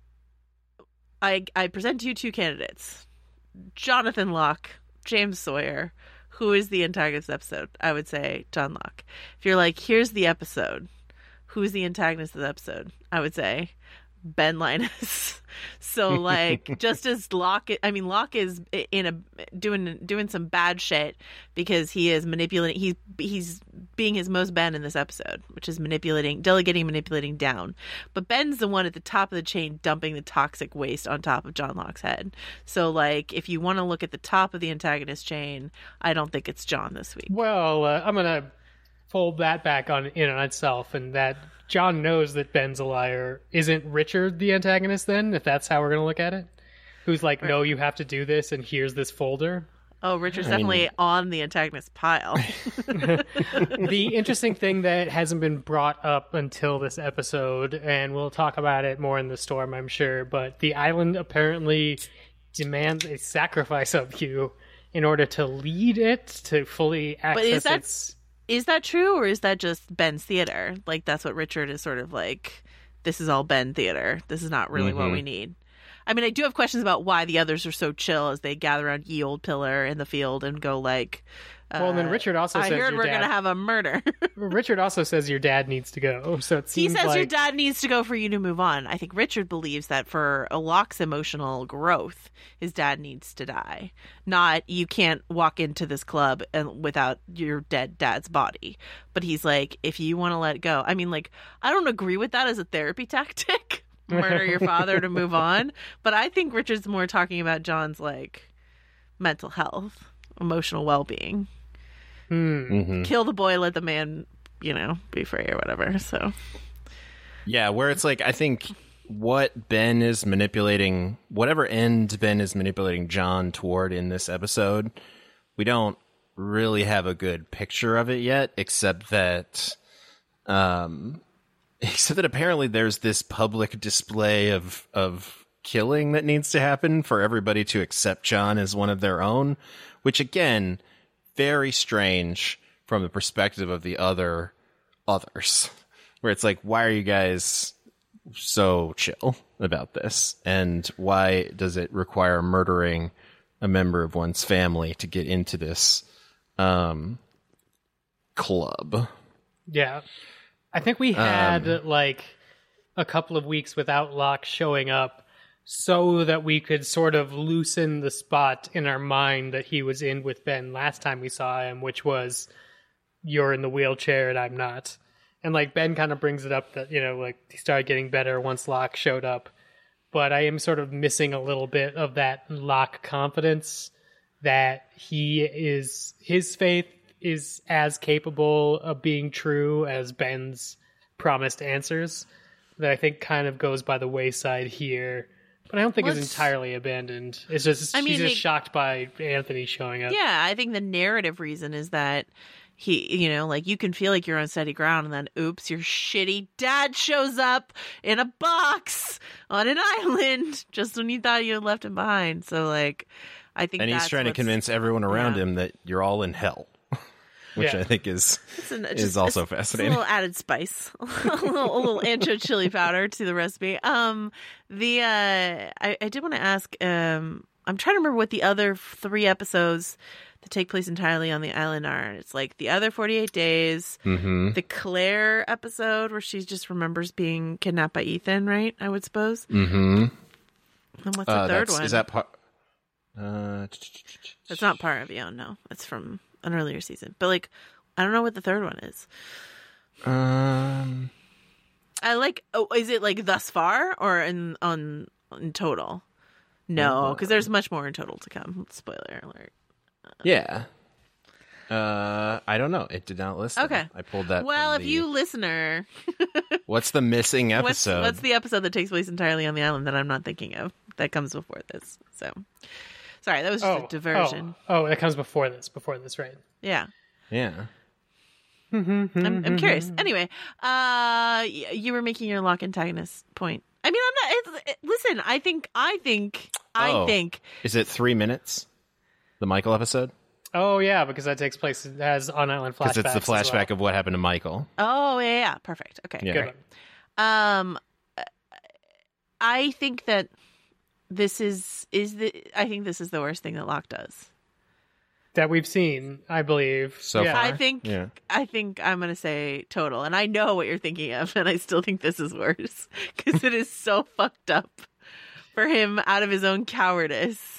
I I present to you two candidates, Jonathan Locke, James Sawyer, who is the antagonist of the episode? I would say John Locke. If you're like, here's the episode, who's the antagonist of the episode? I would say Ben Linus. So like, just as Locke, I mean, Locke is in a doing doing some bad shit because he is manipulating. He's he's being his most Ben in this episode, which is manipulating, delegating, manipulating down. But Ben's the one at the top of the chain, dumping the toxic waste on top of John Locke's head. So like, if you want to look at the top of the antagonist chain, I don't think it's John this week. Well, uh, I'm going to fold that back on in on itself, and that John knows that Ben's a liar. Isn't Richard the antagonist then, if that's how we're going to look at it? Who's like, no, you have to do this, and here's this folder? Oh, Richard's I mean- definitely on the antagonist pile. The interesting thing that hasn't been brought up until this episode, and we'll talk about it more in the storm, I'm sure, but the island apparently demands a sacrifice of you in order to lead it, to fully access is that- its... Is that true, or is that just Ben's theater? Like, that's what Richard is sort of like, this is all Ben theater. This is not really what we need. I mean, I do have questions about why the others are so chill as they gather around Ye Old Pillar in the field and go like, uh, Well, and then Richard also I says heard your we're dad- going to have a murder. Richard also says your dad needs to go, so it He seems says like... your dad needs to go for you to move on. I think Richard believes that for Locke's emotional growth, his dad needs to die. Not, you can't walk into this club and without your dead dad's body. But he's like, if you want to let go. I mean, like, I don't agree with that as a therapy tactic. Murder your father to move on. But I think Richard's more talking about John's, like, mental health, emotional well-being. Mm-hmm. Kill the boy, let the man, you know, be free or whatever. So... Yeah, where it's like, I think what Ben is manipulating, whatever end Ben is manipulating John toward in this episode, we don't really have a good picture of it yet, except that, um, except that apparently there's this public display of, of killing that needs to happen for everybody to accept John as one of their own, which again, very strange from the perspective of the other others. Where it's like, why are you guys so chill about this? And why does it require murdering a member of one's family to get into this um, club? Yeah. I think we had, Um, like, a couple of weeks without Locke showing up so that we could sort of loosen the spot in our mind that he was in with Ben last time we saw him, which was, you're in the wheelchair and I'm not. And like Ben kind of brings it up that, you know, like he started getting better once Locke showed up. But I am sort of missing a little bit of that Locke confidence that he is, his faith is as capable of being true as Ben's promised answers, that I think kind of goes by the wayside here. But I don't think Well, it's it's- entirely abandoned. It's just, I mean, she's just it- shocked by Anthony showing up. Yeah, I think the narrative reason is that he, you know, like you can feel like you're on steady ground and then oops, your shitty dad shows up in a box on an island just when you thought you had left him behind. So like, I think And he's that's trying to what's- convince everyone around yeah. him that you're all in hell, which Yeah. I think is It's an- is just- also it's- it's fascinating. a little added spice, a little, a little ancho chili powder to the recipe. Um, the uh, I, I did want to ask. Um, I'm trying to remember what the other three episodes that take place entirely on the island are. It's like the other forty-eight days, Mm-hmm. the Claire episode where she just remembers being kidnapped by Ethan, right? I would suppose. Mm-hmm. And what's the Uh, third that's, one? is that part? Uh, That's not part of Yon, no. That's from an earlier season. But like, I don't know what the third one is. um, I like. Oh, is it like thus far or in on in total? No, because there's much more in total to come. Spoiler alert. yeah. Uh, I don't know. It did not list. them. Okay. I pulled that. Well, from if the- you listener, what's the missing what's episode? what's the episode that takes place entirely on the island that I'm not thinking of that comes before this? So, sorry, that was just a diversion. Oh, oh, that comes before this. Before this, right? Yeah, Yeah. I'm, I'm curious. Anyway, uh, y- you were making your lock antagonist point. I mean, I'm not. It's, it, listen, I think, I think, I Oh. think. Is it three minutes? The Michael episode? Oh yeah, because that takes place it has on island flashbacks. Because it's the as well. flashback of what happened to Michael. Oh yeah, yeah, perfect. Okay, Yeah. Good great. one. Um, I think that this is is the. I think this is the worst thing that Locke does. That we've seen, I believe. So yeah. far? I think. Yeah. I think I'm gonna say total, and I know what you're thinking of, and I still think this is worse because it is so fucked up for him out of his own cowardice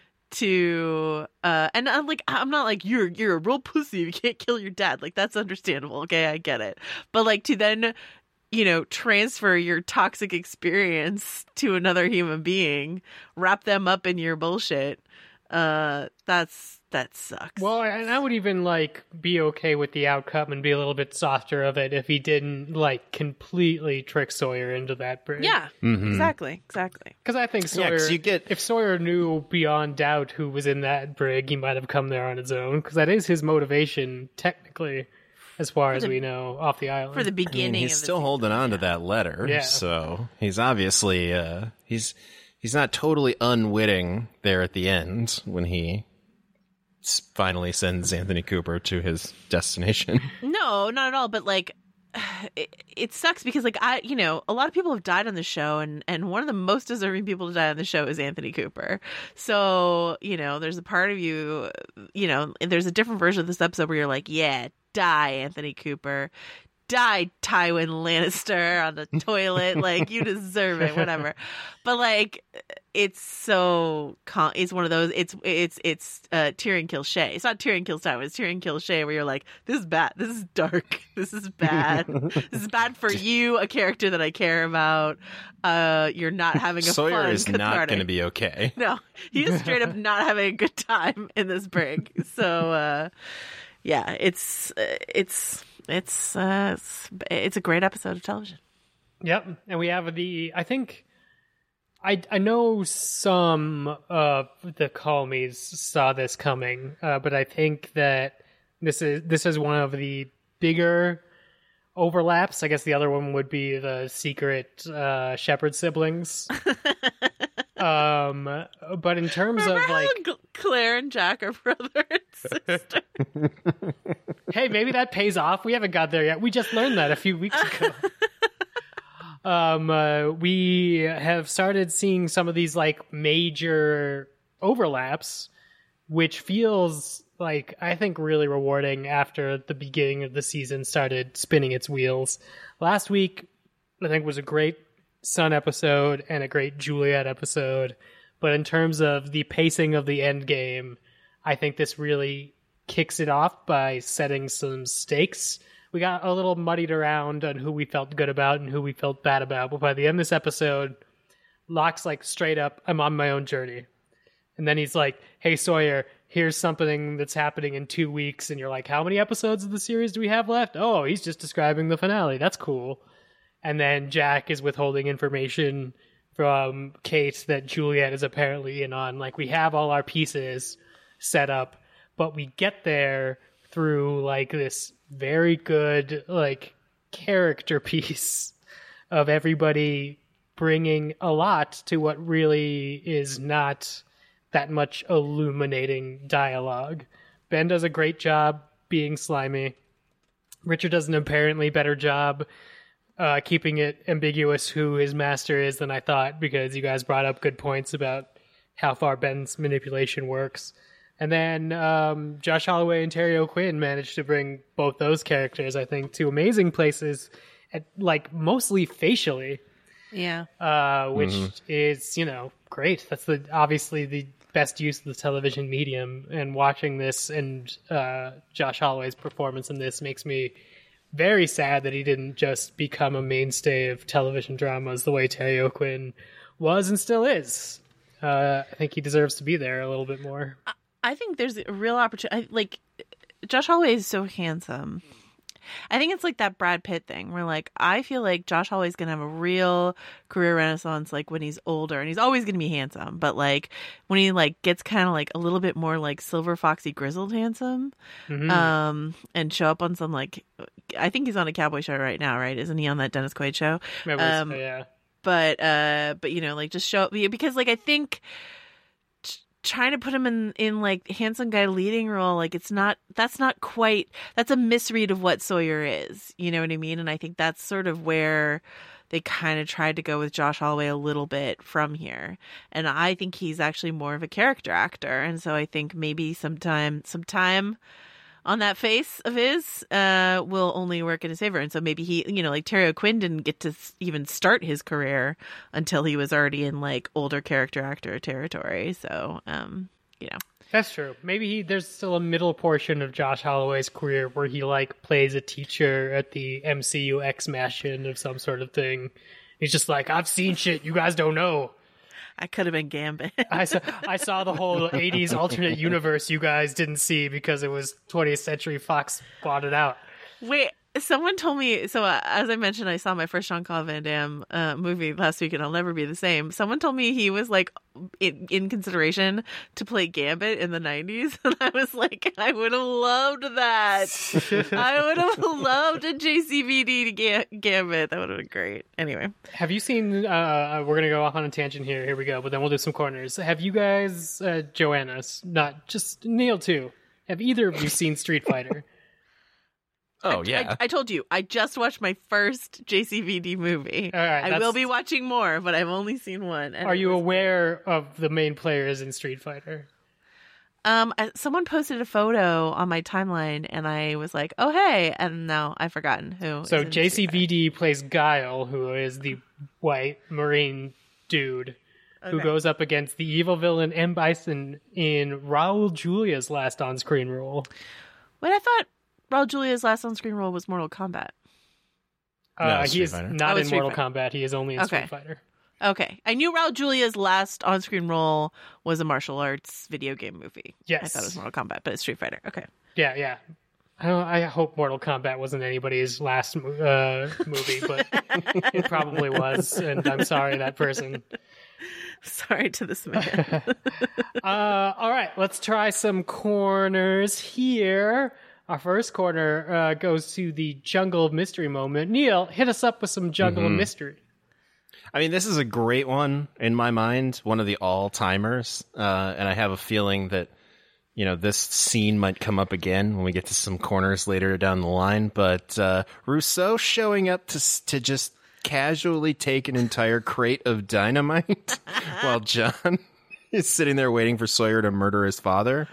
to uh and I'm like I'm not like you're you're a real pussy if you can't kill your dad, like that's understandable, okay, I get it, but like to then, you know, transfer your toxic experience to another human being, wrap them up in your bullshit, uh that's that sucks. Well, and I would even like be okay with the outcome and be a little bit softer of it if he didn't like completely trick Sawyer into that bridge. yeah, Mhm. exactly exactly Because I think Yeah, Sawyer, 'cause you get- if Sawyer knew beyond doubt who was in that brig, he might have come there on his own. Because that is his motivation, technically, as far as the- we know, off the island. for the I mean, beginning he's of the still season. holding on to that letter. Yeah. So he's obviously uh, he's he's not totally unwitting there at the end when he s- finally sends Anthony Cooper to his destination. No, not at all. But like, it, it sucks because like I, you know, a lot of people have died on the show, and and one of the most deserving people to die on the show is Anthony Cooper. So you know, there's a part of you, you know, there's a different version of this episode where you're like, yeah, die, Anthony Cooper. Die, Tywin Lannister on the toilet. Like, you deserve it, whatever. But like, it's so con- it's one of those. It's it's it's uh, Tyrion kills Shay. It's not Tyrion kills Tywin. It's Tyrion kills Shay. Where you're like, this is bad. This is dark. This is bad. This is bad for you, a character that I care about. Uh, you're not having a Sawyer fun, is not cathartic- going to be okay. No, he is straight up not having a good time in this brig. So, uh, yeah, it's uh, it's it's uh, it's it's a great episode of television. Yep, and we have the. I think, I I know some of the Call Me's saw this coming, uh, but I think that this is this is one of the bigger overlaps. I guess the other one would be the secret uh, Shepherd siblings. um, but in terms Remember of how like, Cl- Claire and Jack are brother and sister? hey, maybe that pays off. We haven't got there yet. We just learned that a few weeks ago. um, uh, we have started seeing some of these like major overlaps, which feels like, I think, really rewarding after the beginning of the season started spinning its wheels. Last week, I think, was a great Sun episode and a great Juliet episode. But in terms of the pacing of the end game, I think this really kicks it off by setting some stakes, we got a little muddied around on who we felt good about and who we felt bad about. But by the end of this episode, Locke's like straight up, I'm on my own journey. And then he's like, hey, Sawyer, here's something that's happening in two weeks. And you're like, how many episodes of the series do we have left? Oh, he's just describing the finale. That's cool. And then Jack is withholding information from Kate that Juliet is apparently in on. Like, we have all our pieces set up, but we get there through like this very good like character piece of everybody bringing a lot to what really is not that much illuminating dialogue. Ben does a great job being slimy. Richard does an apparently better job uh, keeping it ambiguous who his master is than I thought, because you guys brought up good points about how far Ben's manipulation works. And then um, Josh Holloway and Terry O'Quinn managed to bring both those characters, I think, to amazing places, at, like mostly facially. Yeah. Uh, which Mm-hmm. is, you know, great. That's the obviously the best use of the television medium. And watching this and uh, Josh Holloway's performance in this makes me very sad that he didn't just become a mainstay of television dramas the way Terry O'Quinn was and still is. Uh, I think he deserves to be there a little bit more. I think there's a real opportunity. Like, Josh Holloway is so handsome. I think it's like that Brad Pitt thing where, like, I feel like Josh Holloway's going to have a real career renaissance, like, when he's older. And he's always going to be handsome. But, like, when he, like, gets kind of, like, a little bit more, like, silver foxy grizzled handsome, Mm-hmm. um, and show up on some, like, I think he's on a cowboy show right now, right? Isn't he on that Dennis Quaid show? Maybe Um, so, yeah. But, uh, but, you know, like, just show up. Because, like, I think trying to put him in in like handsome guy leading role, like it's not that's not quite that's a misread of what Sawyer is, you know what I mean? And I think that's sort of where they kind of tried to go with Josh Holloway a little bit from here. And I think he's actually more of a character actor, and so I think maybe sometime some time on that face of his uh will only work in his favor. And so maybe he, you know, like Terry O'Quinn didn't get to even start his career until he was already in like older character actor territory. So um you know, That's true. Maybe he, there's still a middle portion of Josh Holloway's career where he like plays a teacher at the M C U X Mansion of some sort of thing. He's just like, I've seen shit you guys don't know. I could have been Gambit. I saw I saw the whole eighties alternate universe you guys didn't see because it was twentieth Century Fox bought it out. Wait, someone told me, so uh, as I mentioned, I saw my first Jean-Claude Van Damme uh, movie last week, and I'll never be the same. Someone told me he was like in, in consideration to play Gambit in the nineties, and I was like, I would have loved that. I would have loved a J C V D to ga- Gambit. That would have been great. Anyway. Have you seen, uh, we're going to go off on a tangent here, here we go, but then we'll do some corners. Have you guys, uh, Joanna, not just Neil too, have either of you seen Street Fighter? Oh, I, yeah. I, I told you, I just watched my first J C V D movie. All right, I that's- will be watching more, but I've only seen one. and Are it you was- aware of the main players in Street Fighter? Um, I- someone posted a photo on my timeline, and I was like, "Oh, hey!" And now I've forgotten who. So is in J C Street V D plays Guile, who is the white Marine dude who Okay. goes up against the evil villain M. Bison in Raul Julia's last on-screen role. Fighter. Wait, I thought Raul Julia's last on-screen role was Mortal Kombat. Uh, No, he Street is Fighter. not Oh, in Street Mortal Fighter. Kombat. He is only in Okay. Street Fighter. Okay, I knew Raul Julia's last on-screen role was a martial arts video game movie. I Yes. thought it was Mortal Kombat, but it's Street Fighter. Okay. Yeah, yeah. I, don't, I hope Mortal Kombat wasn't anybody's last mo- uh, movie, but it probably was, and I'm sorry that person. Sorry to this man. Uh, all right, let's try some corners here. Our first corner uh, goes to the Jungle of Mystery moment. Neil, hit us up with some Jungle of Mystery. I mean, this is a great one in my mind, one of the all-timers, uh, and I have a feeling that, you know, this scene might come up again when we get to some corners later down the line, but uh, Rousseau showing up to s- to just casually take an entire crate of dynamite while John is sitting there waiting for Sawyer to murder his father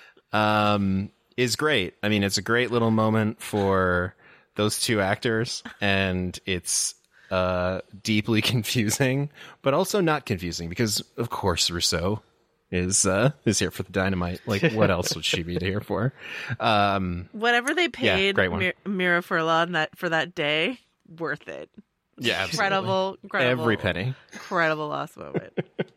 um, is great. I mean, it's a great little moment for those two actors, and it's uh, deeply confusing, but also not confusing because, of course, Rousseau is uh, is here for the dynamite. Like, what else would she be here for? Um, Whatever they Yeah, paid great one. Mir- Mira Furlan that for that day, worth it. yeah, Incredible, incredible, every penny. incredible lost moment.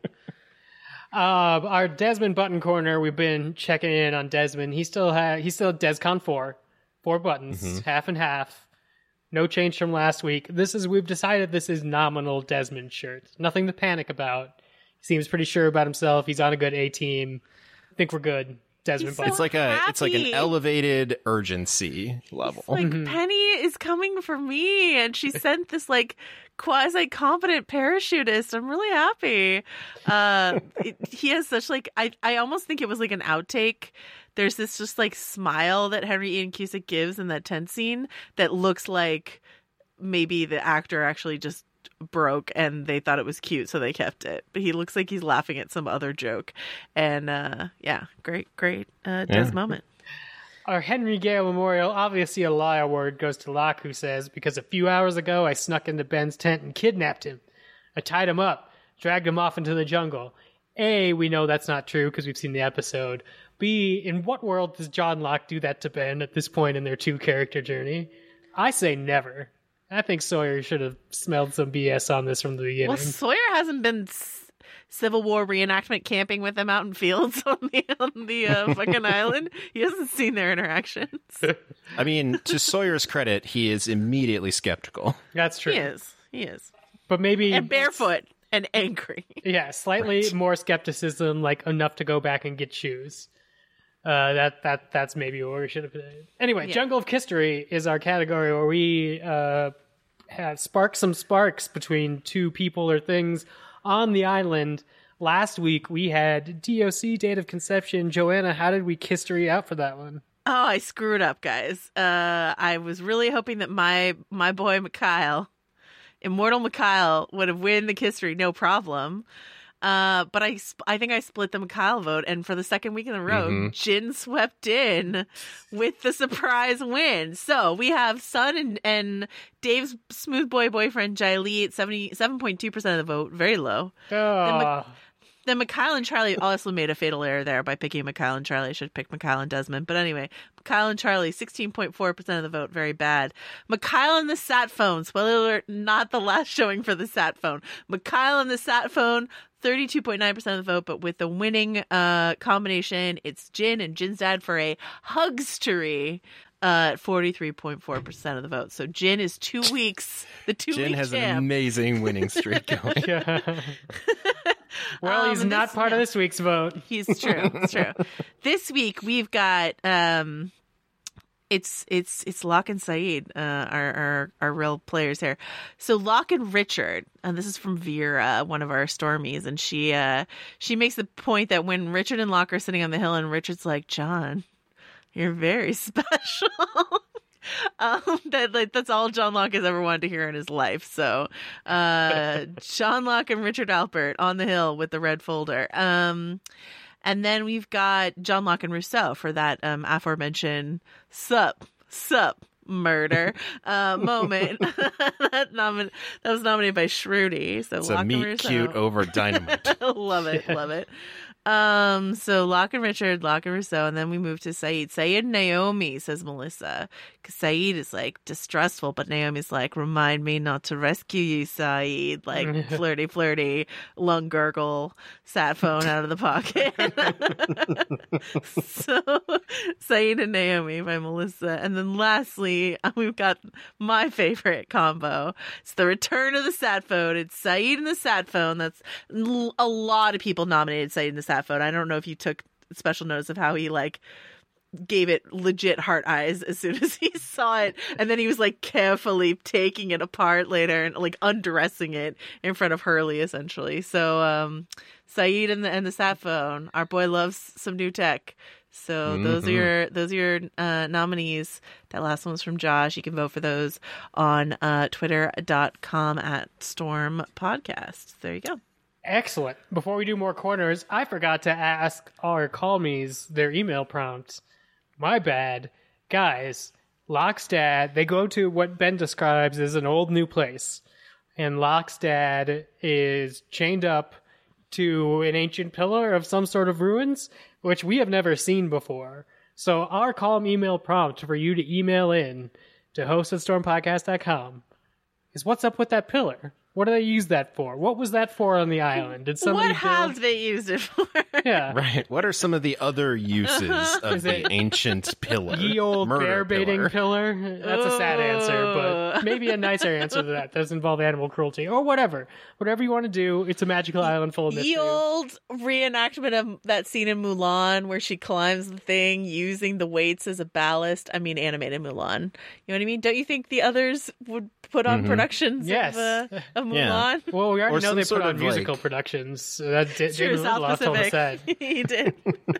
Uh, our Desmond button corner, we've been checking in on Desmond. He still ha- he's still at DesCon four. Four buttons, Mm-hmm. half and half. No change from last week. This is we've decided this is nominal Desmond shirt. Nothing to panic about. He seems pretty sure about himself. He's on a good A team. I think we're good. Desmond He's so button. It's like a it's like an happy. elevated urgency level. Like Penny is coming for me, and she sent this like quasi competent parachutist. I'm really happy. Uh, it, he has such like I I almost think it was like an outtake. There's this just like smile that Henry Ian Cusick gives in that tent scene that looks like maybe the actor actually just broke and they thought it was cute, so they kept it. But he looks like he's laughing at some other joke, and uh, yeah, great, great, uh, Des Yeah. moment. Our Henry Gale Memorial, obviously a lie award, goes to Locke, who says, because a few hours ago I snuck into Ben's tent and kidnapped him. I tied him up, dragged him off into the jungle. A, we know that's not true because we've seen the episode. B, in what world does John Locke do that to Ben at this point in their two-character journey? I say never. I think Sawyer should have smelled some B S on this from the beginning. Well, Sawyer hasn't been s- Civil War reenactment camping with them out in fields on the on the uh, fucking island. He hasn't seen their interactions. I mean, to Sawyer's credit, he is immediately skeptical. That's true. He is. He is. But maybe... And barefoot and angry. Yeah, slightly more skepticism, like enough to go back and get shoes. Uh, that that that's maybe what we should have done. Anyway, Yeah. Jungle of History is our category where we uh, have spark some sparks between two people or things on the island. Last week we had D O C, date of conception. Joanna, how did we history out for that one? Oh, I screwed up, guys. Uh, I was really hoping that my my boy Mikhail, Immortal Mikhail, would have win the history, no problem. Uh, but I, sp- I think I split the Mikhail vote, and for the second week in a row, Mhm. Jin swept in with the surprise win. So we have Sun and, and Dave's smooth boy boyfriend Jai Lee at seventy-seven point two percent of the vote, very low. Oh, Then Mikhail and Charlie also made a fatal error there by picking Mikhail and Charlie. I should have picked Mikhail and Desmond. But anyway, Mikhail and Charlie, sixteen point four percent of the vote. Very bad. Mikhail and the Sat Phone. Spoiler alert, not the last showing for the Sat Phone. Mikhail and the Sat Phone, thirty-two point nine percent of the vote. But with the winning uh, combination, it's Jin and Jin's dad for a hugstery. Uh, at forty-three point four percent of the vote. So Jin is two weeks, the two Jin week has champ. an amazing winning streak going. yeah. Well, Um, he's and not this- part of yeah. this week's vote. He's true. It's true. This week we've got um it's it's it's Locke and Saeed, uh our, our our real players here. So Locke and Richard, and this is from Vera, one of our Stormies, and she uh she makes the point that when Richard and Locke are sitting on the hill and Richard's like, John, you're very special. Um, that like that's all John Locke has ever wanted to hear in his life. So, uh, John Locke and Richard Alpert on the hill with the red folder. Um, and then we've got John Locke and Rousseau for that um aforementioned sup sup murder uh moment. that nomin- that was nominated by Shruti. So It's Locke a and meet Rousseau. cute over dynamite. love it, love it. Um, so Locke and Richard, Locke and Rousseau, and then we move to Saeed. Saeed and Naomi, says Melissa. Because Saeed is like distrustful, but Naomi's like, remind me not to rescue you, Saeed. Like flirty, flirty, lung gurgle, sat phone out of the pocket. So Saeed and Naomi by Melissa. And then lastly, we've got my favorite combo. It's the return of the sat phone. It's Saeed and the sat phone. That's l- a lot of people nominated Saeed and the sat phone. I don't know if you took special notice of how he like gave it legit heart eyes as soon as he saw it, and then he was like carefully taking it apart later and like undressing it in front of Hurley essentially. So um Saeed and the and the sat phone, our boy loves some new tech. So those are your those are your uh, nominees. That last one was from Josh. You can vote for those on uh, twitter dot com at Storm Podcast. There you go. Excellent. Before we do more corners, I forgot to ask our call me's their email prompts. My bad. Guys, Locke's dad, they go to what Ben describes as an old new place. And Locke's dad is chained up to an ancient pillar of some sort of ruins, which we have never seen before. So our calm email prompt for you to email in to host at storm podcast dot com is, what's up with that pillar? What do they use that for? What was that for on the island? Did somebody What have build... they used it for? Yeah. Right. What are some of the other uses of the ancient pillar? Ye old Murder bear baiting pillar. pillar? That's a sad answer, but maybe a nicer answer to that. Doesn't involve animal cruelty or whatever. Whatever you want to do. It's a magical island full of mystery. The old reenactment of that scene in Mulan where she climbs the thing using the weights as a ballast. I mean, animated Mulan. You know what I mean? Don't you think the others would put on Mhm. productions Yes. of, uh, of Mulan? Yeah. Well, we already Or know some they put sort on of, musical like- productions. So that D- True, David South Lindelof told us that. Pacific. He did.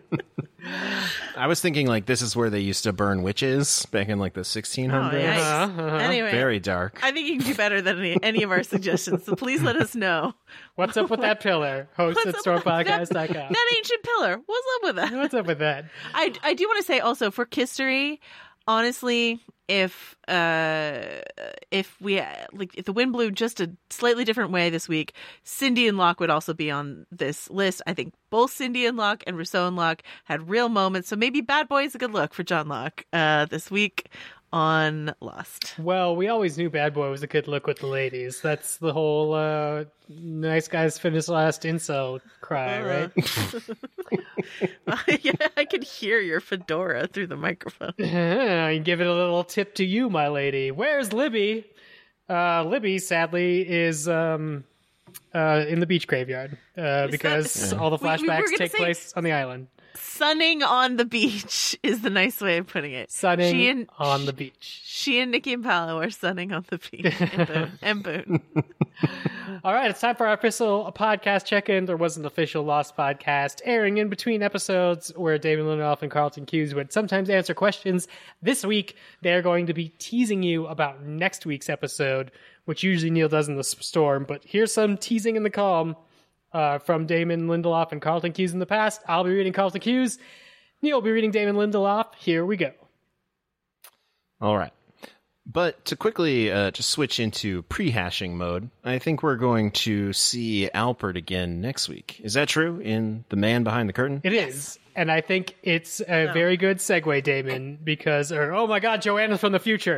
I was thinking like this is where they used to burn witches back in like the sixteen hundreds. Oh, yikes. Uh-huh, uh-huh. Anyway, Very dark. I think you can do better than any, any of our suggestions, so please let us know. What's up with that pillar? Host What's at up storm with that, podcast dot com. that ancient pillar? What's up with that? What's up with that? I, I do want to say also for Kistery, honestly, if uh if we like if the wind blew just a slightly different way this week, Cindy and Locke would also be on this list. I think both Cindy and Locke and Rousseau and Locke had real moments, so maybe Bad Boy is a good look for John Locke uh this week on Lost. Well, we always knew Bad Boy was a good look with the ladies. That's the whole uh, nice guys finish last incel cry, right? Yeah, I could hear your fedora through the microphone. I give it a little tip to you, my lady. Where's Libby? Uh, Libby, sadly, is um, uh, in the beach graveyard uh, because that- all the We- we were flashbacks gonna take say- place on the island. Sunning on the beach is the nice way of putting it. Sunning She and- on the beach. She and Nikki and Paolo are sunning on the beach. And Boone. And Boone. All right, it's time for our official podcast check-in. There was an official Lost podcast airing in between episodes where David Lindelof and Carlton Cuse would sometimes answer questions. This week, they're going to be teasing you about next week's episode, which usually Neil does in the s- storm. But here's some teasing in the calm uh, from Damon Lindelof and Carlton Cuse in the past. I'll be reading Carlton Cuse. Neil will be reading Damon Lindelof. Here we go. All right. But to quickly uh, just switch into pre-hashing mode, I think we're going to see Alpert again next week. Is that true in The Man Behind the Curtain? It is. And I think it's a very good segue, Damon, because, or, oh my God, Joanna's from the future.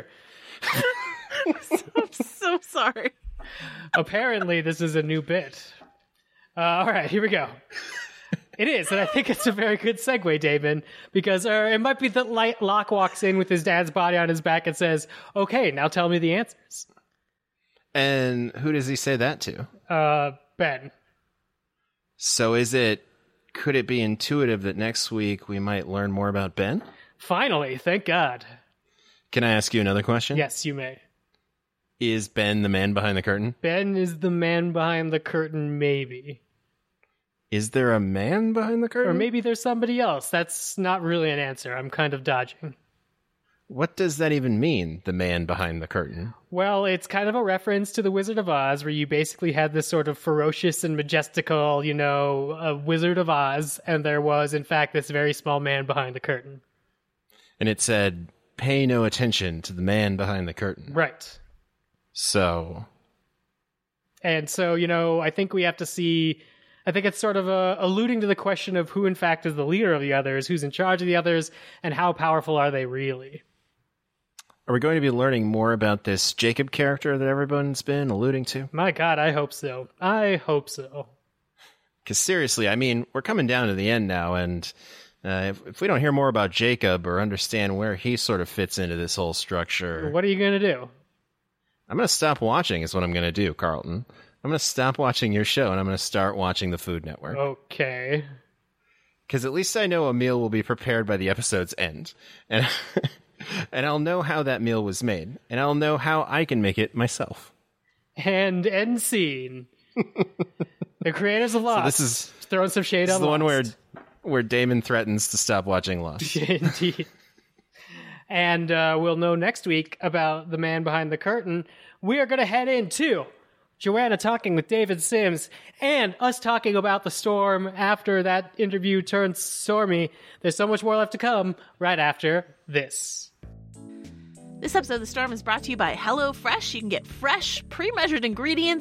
I'm so sorry. Apparently, this is a new bit. Uh, all right, here we go. It is, and I think it's a very good segue, Damon, because uh, it might be that Light Locke walks in with his dad's body on his back and says, okay, now tell me the answers. And who does he say that to? Uh, Ben. So is it, could it be intuitive that next week we might learn more about Ben? Finally, thank God. Can I ask you another question? Yes, you may. Is Ben the man behind the curtain? Ben is the man behind the curtain, maybe. Is there a man behind the curtain? Or maybe there's somebody else. That's not really an answer. I'm kind of dodging. What does that even mean, the man behind the curtain? Well, it's kind of a reference to the Wizard of Oz, where you basically had this sort of ferocious and majestical, you know, uh, Wizard of Oz, and there was, in fact, this very small man behind the curtain. And it said, pay no attention to the man behind the curtain. Right. So... And so, you know, I think we have to see... I think it's sort of uh, alluding to the question of who, in fact, is the leader of the others, who's in charge of the others, and how powerful are they really? Are we going to be learning more about this Jacob character that everyone's been alluding to? My God, I hope so. I hope so. Because seriously, I mean, we're coming down to the end now, and uh, if, if we don't hear more about Jacob or understand where he sort of fits into this whole structure... What are you going to do? I'm going to stop watching is what I'm going to do, Carlton. I'm going to stop watching your show, and I'm going to start watching the Food Network. Okay. Because at least I know a meal will be prepared by the episode's end. And, and I'll know how that meal was made. And I'll know how I can make it myself. And end scene. The creators of Lost. So this is, throwing some shade this on is the one where, Lost. where Damon threatens to stop watching Lost. Indeed. And uh, we'll know next week about the man behind the curtain. We are going to head into Joanna talking with David Sims and us talking about the storm after that interview turned stormy. There's so much more left to come right after this. This episode of The Storm is brought to you by HelloFresh. You can get fresh, pre-measured ingredients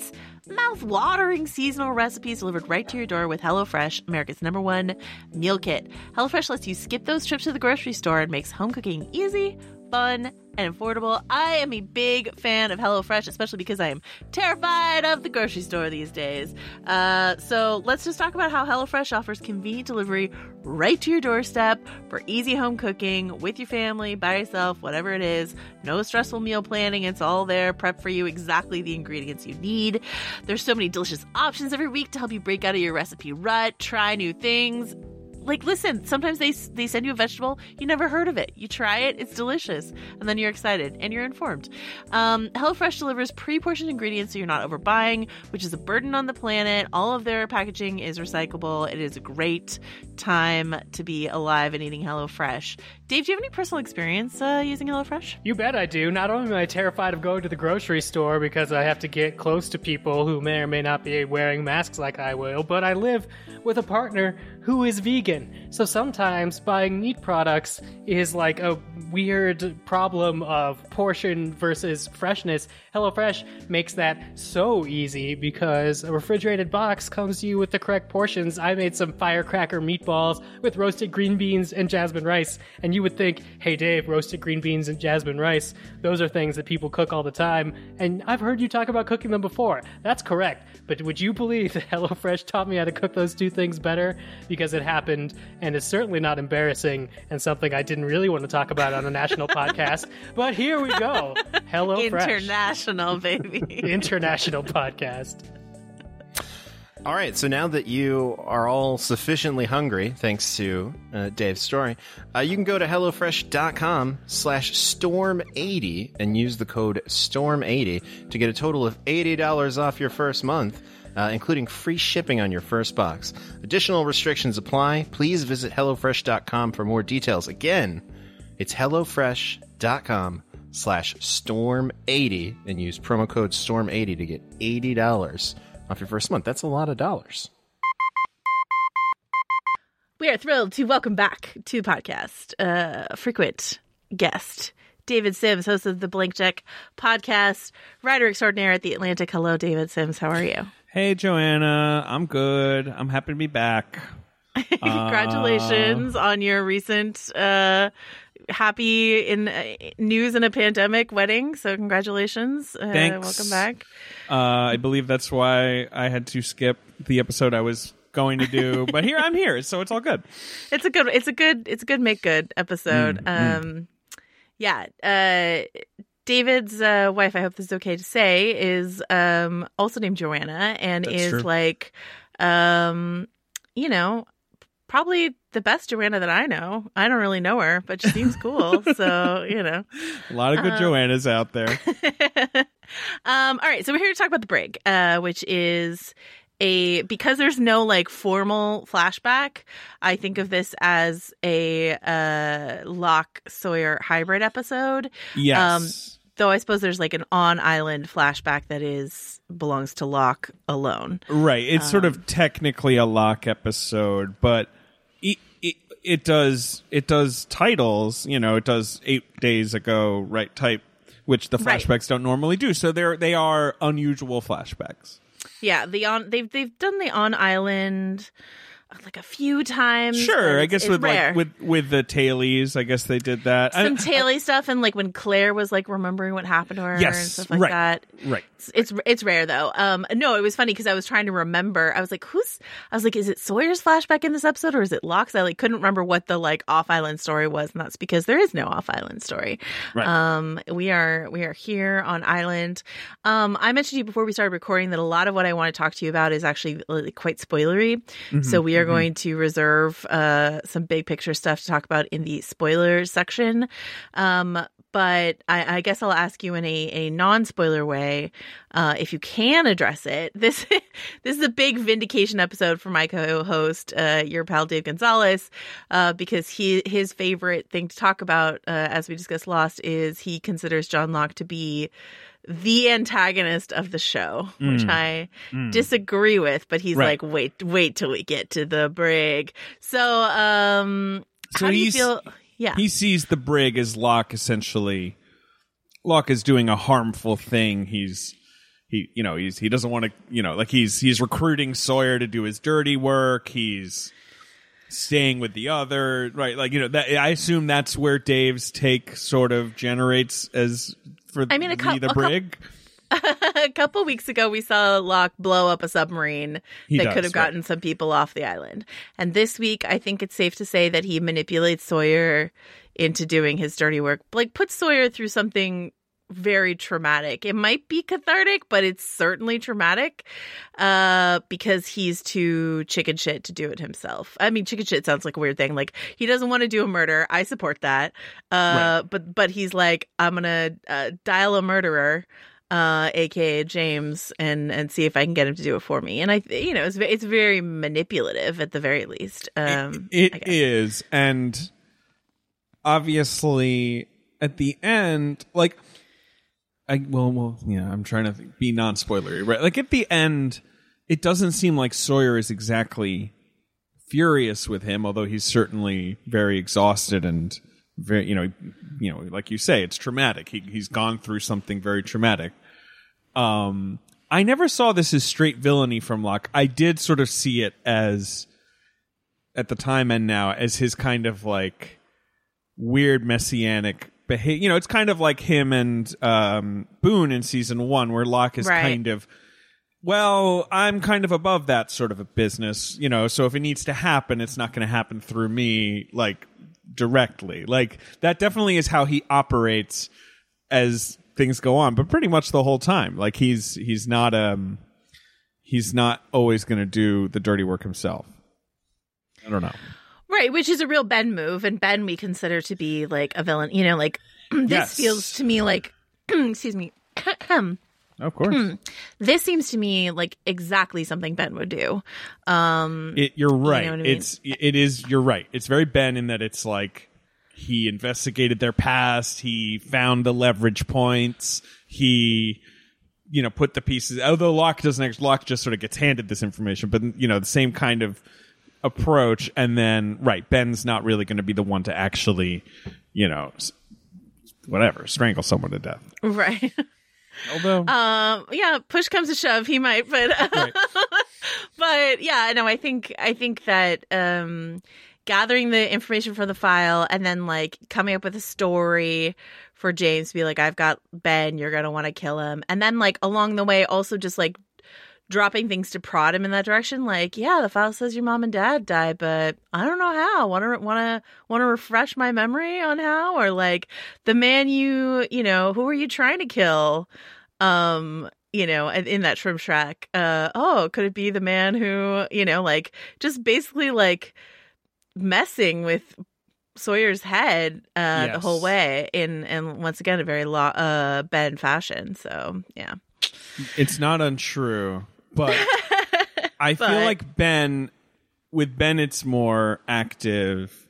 mouth-watering seasonal recipes delivered right to your door with HelloFresh, America's number one meal kit. HelloFresh lets you skip those trips to the grocery store and makes home cooking easy, fun, and affordable. I am a big fan of HelloFresh, especially because I am terrified of the grocery store these days. Uh, so let's just talk about how HelloFresh offers convenient delivery right to your doorstep for easy home cooking with your family, by yourself, whatever it is. No stressful meal planning. It's all there, prepped for you, exactly the ingredients you need. There's so many delicious options every week to help you break out of your recipe rut, try new things. Like, listen, sometimes they they send you a vegetable, you never heard of it. You try it, it's delicious, and then you're excited and you're informed. Um, HelloFresh delivers pre-portioned ingredients so you're not overbuying, which is a burden on the planet. All of their packaging is recyclable. It is a great time to be alive and eating HelloFresh. Dave, do you have any personal experience uh, using HelloFresh? You bet I do. Not only am I terrified of going to the grocery store because I have to get close to people who may or may not be wearing masks like I will, but I live with a partner who is vegan. So sometimes buying meat products is like a weird problem of portion versus freshness. HelloFresh makes that so easy because a refrigerated box comes to you with the correct portions. I made some firecracker meatballs with roasted green beans and jasmine rice, and you would think, hey Dave, roasted green beans and jasmine rice, those are things that people cook all the time, and I've heard you talk about cooking them before. That's correct, but would you believe that HelloFresh taught me how to cook those two things better? Because it happened, and it's certainly not embarrassing and something I didn't really want to talk about on a national podcast, but here we go. HelloFresh. International, baby. International podcast. All right, so now that you are all sufficiently hungry, thanks to uh, Dave's story, uh, you can go to HelloFresh.com slash Storm eighty and use the code Storm eighty to get a total of eighty dollars off your first month, uh, including free shipping on your first box. Additional restrictions apply. Please visit HelloFresh dot com for more details. Again, it's HelloFresh.com slash Storm eighty and use promo code Storm eighty to get eighty dollars off your first month. That's a lot of dollars. We are thrilled to welcome back to the podcast uh, a frequent guest, David Sims, host of the Blank Check podcast, writer extraordinaire at The Atlantic. Hello, David Sims. How are you? Hey, Joanna. I'm good. I'm happy to be back. Congratulations uh... on your recent uh, happy in uh, news in a pandemic wedding. So congratulations. Uh, Thanks. Welcome back. Uh, I believe that's why I had to skip the episode I was going to do, but here I'm here, so it's all good. It's a good, it's a good, it's a good make good episode. Mm, um, mm. Yeah. Uh, David's uh, wife, I hope this is okay to say, is um, also named Joanna and That's is true. like, um, you know, probably the best Joanna that I know. I don't really know her, but she seems cool. So, you know. A lot of good um, Joannas out there. um, all right. So we're here to talk about The Brig, uh, which is a, because there's no like formal flashback, I think of this as a uh, Locke Sawyer hybrid episode. Yes. Um, though I suppose there's like an on-island flashback that is belongs to Locke alone. Right. It's um, sort of technically a Locke episode, but it, it it does it does titles. You know, it does eight days ago, right? Type, which the flashbacks right. don't normally do. So they're they are unusual flashbacks. Yeah, the on they've they've done the on-island like a few times. Sure, I it's, guess it's with rare. like with with the tailies, I guess they did that. Some I, taily stuff, and like when Claire was like remembering what happened to her yes, and stuff like right, that. Right. It's, it's it's rare though. Um, no, it was funny because I was trying to remember. I was like, who's? I was like, is it Sawyer's flashback in this episode or is it Locke's? I like couldn't remember what the like off island story was, and that's because there is no off island story. Right. Um, we are we are here on island. Um, I mentioned to you before we started recording that a lot of what I want to talk to you about is actually like, quite spoilery. Mm-hmm, so we are mm-hmm. going to reserve uh some big picture stuff to talk about in the spoilers section. Um, but I, I guess I'll ask you in a, a non-spoiler way, uh, if you can address it. This this is a big vindication episode for my co-host, uh, your pal Dave Gonzalez, uh, because he his favorite thing to talk about, uh, as we discussed Lost, is he considers John Locke to be the antagonist of the show, mm. which I mm. disagree with. But he's right. like, wait, wait till we get to the Brig. So, um, so how do you feel? Yeah. He sees the Brig as Locke essentially. Locke is doing a harmful thing. He's he, you know, he's he doesn't want to, you know, like he's he's recruiting Sawyer to do his dirty work. He's staying with the other, right? Like, you know, that I assume that's where Dave's take sort of generates as for I mean, a co- the a brig. A couple weeks ago, we saw Locke blow up a submarine He that does, could have gotten right. some people off the island. And this week, I think it's safe to say that he manipulates Sawyer into doing his dirty work. Like, puts Sawyer through something very traumatic. It might be cathartic, but it's certainly traumatic uh, because he's too chicken shit to do it himself. I mean, chicken shit sounds like a weird thing. Like, he doesn't want to do a murder. I support that. Uh, Right. But but he's like, I'm going to uh, dial a murderer. Uh, A K A James, and and see if I can get him to do it for me. And I, you know, it's it's very manipulative at the very least. Um, It I guess. is, and obviously at the end, like, I well, well, yeah, I'm trying to think, be non-spoilery, right? Like at the end, it doesn't seem like Sawyer is exactly furious with him, although he's certainly very exhausted and very, you know, you know, like you say, it's traumatic. He he's gone through something very traumatic. Um, I never saw this as straight villainy from Locke. I did sort of see it as, at the time and now, as his kind of like weird messianic behavior. You know, it's kind of like him and um, Boone in season one, where Locke is Right. kind of, well, I'm kind of above that sort of a business, you know, so if it needs to happen, it's not going to happen through me, like, directly. Like, that definitely is how he operates as things go on, but pretty much the whole time. Like, he's he's not um he's not always going to do the dirty work himself. I don't know. Right, which is a real Ben move, and Ben we consider to be like a villain. You know, like this Yes. feels to me like, excuse me, Of course. this seems to me like exactly something Ben would do. Um, It, you're right. what I mean? It's it is. You're right. It's very Ben in that it's like he investigated their past. He found the leverage points. He, you know, put the pieces. Although Locke doesn't actually, Locke just sort of gets handed this information, but you know, the same kind of approach. And then, right, Ben's not really going to be the one to actually, you know, s- whatever, strangle someone to death. right. Although, Um, yeah, push comes to shove, he might, but Right. but yeah, no, I think I think that um, gathering the information for the file and then like coming up with a story for James to be like, I've got Ben, you're gonna want to kill him, and then like along the way also just like dropping things to prod him in that direction, like, yeah, the file says your mom and dad died, but I don't know how. Want to want to want to refresh my memory on how, or like the man you you know who were you trying to kill, um, you know, in in that shrimp shack. Uh, oh, could it be the man who you know, like, just basically like messing with Sawyer's head uh, the Yes. whole way in and once again a very lo- uh Ben fashion. So yeah. it's not untrue, but I feel But- like Ben, with Ben, it's more active.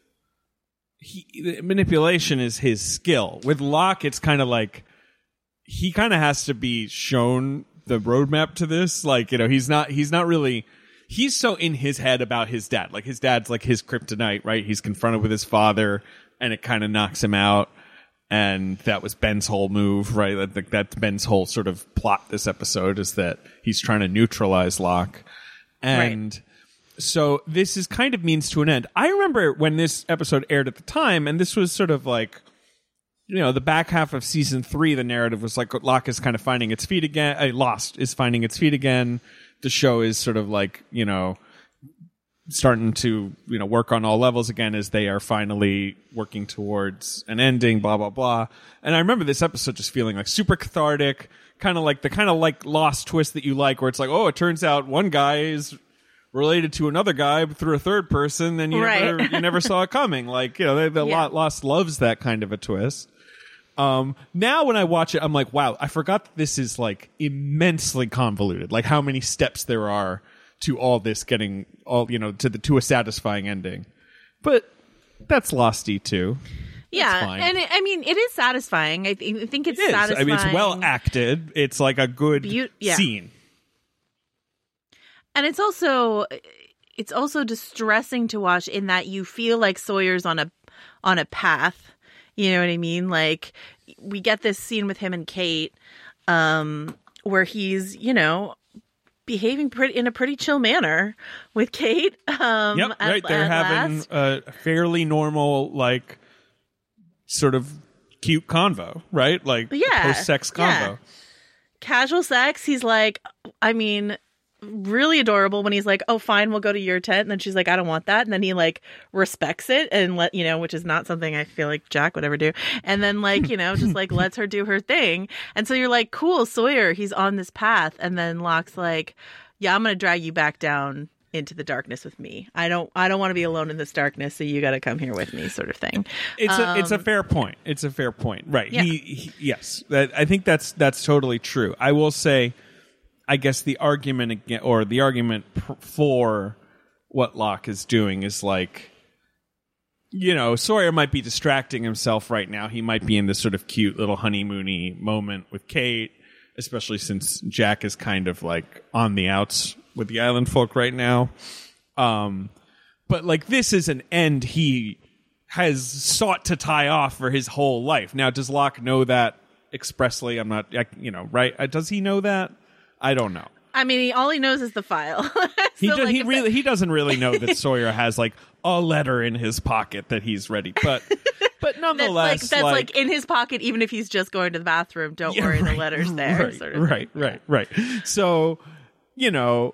He, the manipulation is his skill. With Locke, it's kind of like he kind of has to be shown the roadmap to this. Like, you know, he's not he's not really he's so in his head about his dad. Like, his dad's like his kryptonite, right? He's confronted with his father, and it kind of knocks him out. And that was Ben's whole move, right? That, that's Ben's whole sort of plot this episode, is that he's trying to neutralize Locke. And so this is kind of means to an end. I remember when this episode aired at the time, and this was sort of like, you know, the back half of season three, the narrative was like Locke is kind of finding its feet again. Uh, Lost is finding its feet again. The show is sort of like, you know, starting to, you know, work on all levels again as they are finally working towards an ending, blah, blah, blah. And I remember this episode just feeling like super cathartic, kind of like the kind of like Lost twist that you like, where it's like, oh, it turns out one guy is related to another guy through a third person, and you Right. never you never saw it coming. Like, you know, the, the Yeah. Lost loves that kind of a twist. Um, now when I watch it, I'm like, wow, I forgot that this is like immensely convoluted. Like, how many steps there are to all this getting all, you know, to the to a satisfying ending. But that's Losty too. Yeah, fine. and it, I mean, it is satisfying. I, th- I think it's It is. satisfying. I mean, it's well acted. It's like a good Beau- yeah. scene. And it's also it's also distressing to watch in that you feel like Sawyer's on a on a path. You know what I mean? Like, we get this scene with him and Kate, um, where he's, you know, behaving pretty in a pretty chill manner with Kate. Um, yep, at, right. They're at having last. a fairly normal, like, sort of cute convo, right? Like, Yeah, post-sex convo. yeah. Casual sex. He's like, I mean, really adorable when he's like, oh, fine, we'll go to your tent. And then she's like, I don't want that. And then he like respects it and let, you know, which is not something I feel like Jack would ever do. And then like, you know, just like lets her do her thing. And so you're like, cool, Sawyer, he's on this path. And then Locke's like, yeah, I'm going to drag you back down into the darkness with me. I don't, I don't want to be alone in this darkness. So you got to come here with me, sort of thing. It's um, a, it's a fair point. It's a fair point. Right. Yeah. He, he, yes, that, I think that's, that's totally true. I will say, I guess the argument again, or the argument pr- for what Locke is doing is like, you know, Sawyer might be distracting himself right now. He might be in this sort of cute little honeymoony moment with Kate, especially since Jack is kind of like on the outs with the island folk right now. Um, but like this is an end he has sought to tie off for his whole life. Now, does Locke know that expressly? I'm not, I, you know, right? Uh, does he know that? I don't know. I mean, he, all he knows is the file. so He do, like, he if really that- he doesn't really know that Sawyer has like a letter in his pocket that he's ready, but but That's nonetheless, like that's like, in his pocket, even if he's just going to the bathroom. Don't Yeah, worry, right, the letter's there. Right, sort of right, thing. right, right. So, you know,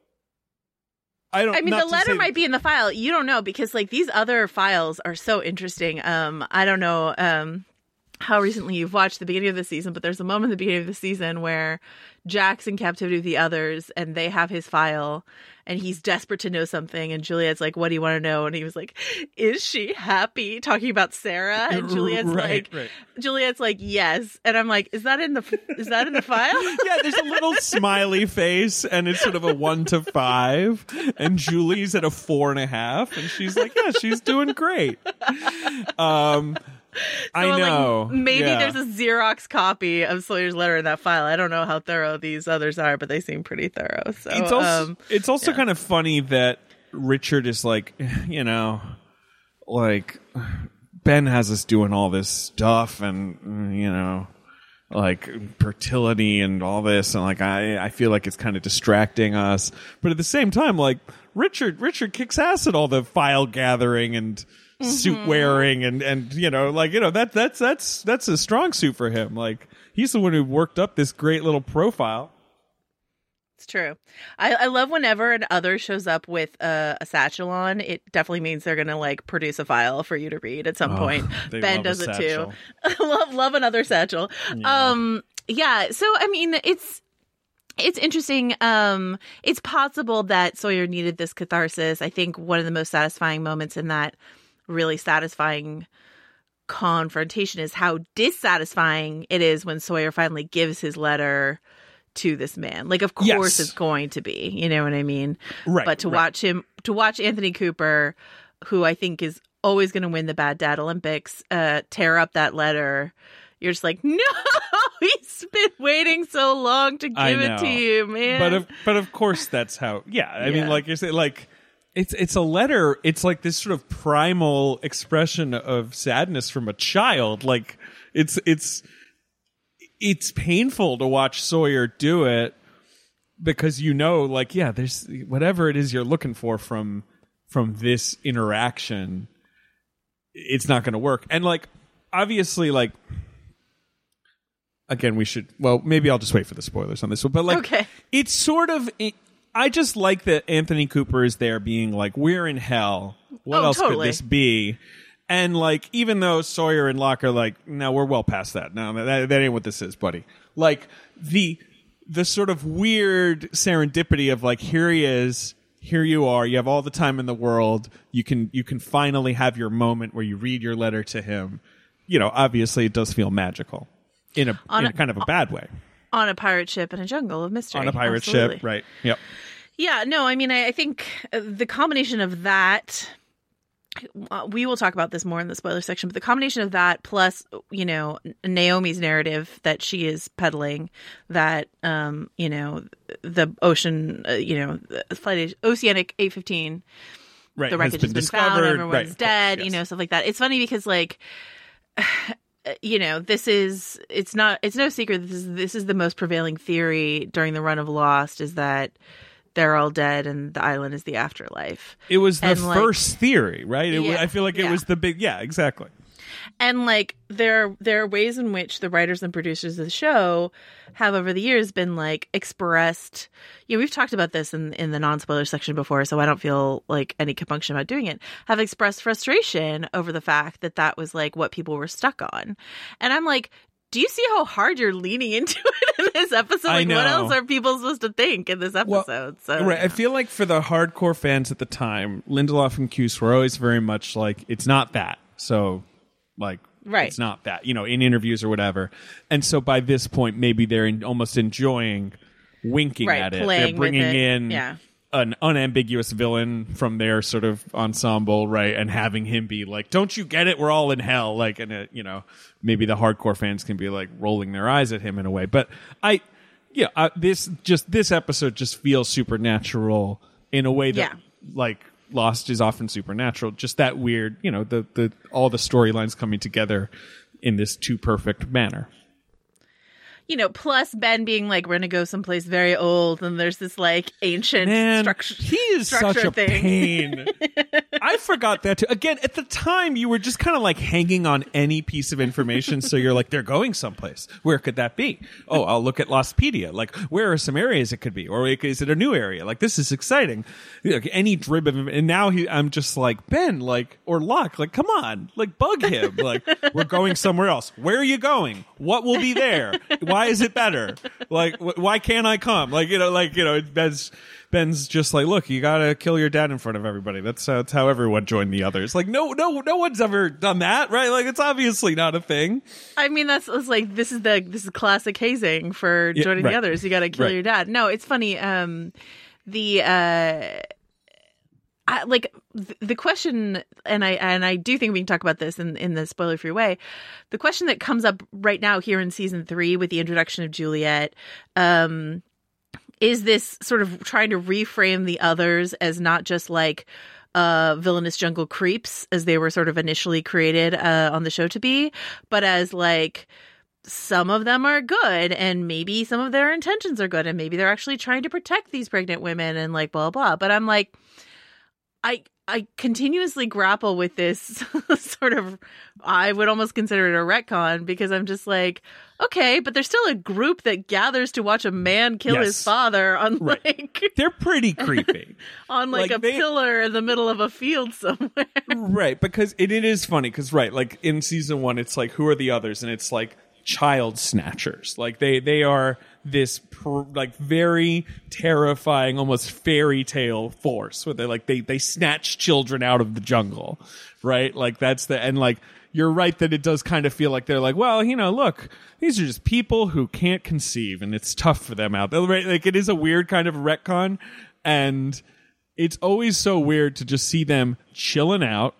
I don't. I mean, not the to letter say- might be in the file. You don't know because like these other files are so interesting. Um, I don't know um how recently you've watched the beginning of the season, but there's a moment at the beginning of the season where Jack's in captivity with the others and they have his file and he's desperate to know something. And Juliet's like, what do you want to know? And he was like, is she happy? Talking about Sarah. And Juliet's Right, like, right. Juliet's like, yes. And I'm like, is that in the, is that in the file? Yeah, there's a little smiley face, and it's sort of a one to five, and Julie's at a four and a half, and she's like, yeah, she's doing great. Um. I So I'm know. Like, maybe Yeah. there's a Xerox copy of Sawyer's letter in that file. I don't know how thorough these others are, but they seem pretty thorough. So It's also um, it's also yeah. kind of funny that Richard is like, you know, like Ben has us doing all this stuff, and you know, like fertility and all this, and like I I feel like it's kind of distracting us, but at the same time, like Richard Richard kicks ass at all the file gathering and suit wearing and and you know like you know that that's that's that's a strong suit for him. Like he's the one who worked up this great little profile. It's true. I, I love whenever an other shows up with a, a satchel on. It definitely means they're going to like produce a file for you to read at some Oh, point. they Ben love a does it satchel. too. love love another satchel. Yeah. Um, yeah. So I mean, it's it's interesting. Um, it's possible that Sawyer needed this catharsis. I think one of the most satisfying moments in that really satisfying confrontation is how dissatisfying it is when Sawyer finally gives his letter to this man. Like, of course Yes. it's going to be, you know what I mean? Right, But to right. watch him, to watch Anthony Cooper, who I think is always going to win the Bad Dad Olympics, uh, tear up that letter, you're just like, no, he's been waiting so long to I give it know. to you, man. But of but of course that's how. Yeah, I mean, Yeah. like you say, like it's it's a letter. It's like this sort of primal expression of sadness from a child. Like it's it's it's painful to watch Sawyer do it because you know, like, yeah, there's whatever it is you're looking for from from this interaction. It's not going to work, and like obviously, like. Again, we should. Well, maybe I'll just wait for the spoilers on this one. But like, Okay. it's sort of. It, I just like that Anthony Cooper is there, being like, "We're in hell. What Oh, else totally. could this be?" And like, even though Sawyer and Locke are like, "No, we're well past that. No, that, that ain't what this is, buddy." Like the the sort of weird serendipity of like, here he is. Here you are. You have all the time in the world. You can you can finally have your moment where you read your letter to him. You know, obviously, it does feel magical. In a, On in a a- kind of a bad way. On a pirate ship in a jungle of mystery. On a pirate Absolutely. ship, right. Yep. Yeah, no, I mean, I, I think uh, the combination of that, uh, we will talk about this more in the spoiler section, but the combination of that plus, you know, Naomi's narrative that she is peddling, that, um, you know, the ocean, uh, you know, the flight Oceanic eight fifteen, Right. the has wreckage been has been discovered. found, everyone's Right, of course, dead, yes. you know, stuff like that. It's funny because, like, you know, this is it's not it's no secret that this is this is the most prevailing theory during the run of Lost, is that they're all dead and the island is the afterlife. It was the And, like- first theory, right? It, Yeah, I feel like it yeah. was the big, yeah, exactly. And like there there are ways in which the writers and producers of the show have over the years been like expressed, you know, we've talked about this in in the non-spoiler section before, so I don't feel like any compunction about doing it, have expressed frustration over the fact that that was like what people were stuck on. And I'm like, do you see how hard you're leaning into it in this episode? I Like, what know. else are people supposed to think in this episode? so Right. I feel like for the hardcore fans at the time, Lindelof and Cuse were always very much like, it's not that. So, like, Right. it's not that, you know, in interviews or whatever. And so by this point, maybe they're in, almost enjoying winking Right, at it. playing They're with bringing it. in Yeah. an unambiguous villain from their sort of ensemble, right? And having him be like, don't you get it? We're all in hell. Like, and it, you know, maybe the hardcore fans can be like rolling their eyes at him in a way. But I, yeah, uh, this just, this episode just feels supernatural in a way that, Yeah. like, Lost is often supernatural. Just that weird, you know, the, the, all the storylines coming together in this too perfect manner. You know, plus Ben being like, we're going to go someplace very old, and there's this like ancient Man, structure. he is such structure a thing. pain. I forgot that too. Again, at the time, you were just kind of like hanging on any piece of information. So you're like, they're going someplace. Where could that be? Oh, I'll look at Lostpedia. Like, where are some areas it could be? Or is it a new area? Like, this is exciting. Like, any drib of, and now he, I'm just like, Ben, like, or Locke, like, come on, like, bug him. Like, we're going somewhere else. Where are you going? What will be there? Why is it better? Like, wh- why can't I come? Like, you know, like, you know, Ben's, Ben's just like, look, you gotta kill your dad in front of everybody. That's, uh, that's how everyone joined the others. Like, no, no, no one's ever done that, right? Like, it's obviously not a thing. I mean, that's it's like this is the this is classic hazing for Yeah, joining right. the others. You got to kill Right. your dad. No, it's funny. Um, the uh, I, like th- the question, and I and I do think we can talk about this in in the spoiler free way. The question that comes up right now here in season three with the introduction of Juliet. Um, is this sort of trying to reframe the others as not just like uh, villainous jungle creeps as they were sort of initially created uh, on the show to be, but as like some of them are good and maybe some of their intentions are good and maybe they're actually trying to protect these pregnant women and like blah, blah. But I'm like, I I continuously grapple with this sort of, I would almost consider it a retcon because I'm just like, okay, but there's still a group that gathers to watch a man kill Yes. his father on Right. like They're pretty creepy. on like, Like, a they- pillar in the middle of a field somewhere. Right, because it, it is funny because right, like in season one, it's like who are the others, and it's like child snatchers. Like they they are this pr- like very terrifying, almost fairy tale force where they like they they snatch children out of the jungle, right? Like that's the and like you're right that it does kind of feel like they're like, well, you know, look, these are just people who can't conceive, and it's tough for them out there. Right? Like it is a weird kind of retcon, and it's always so weird to just see them chilling out.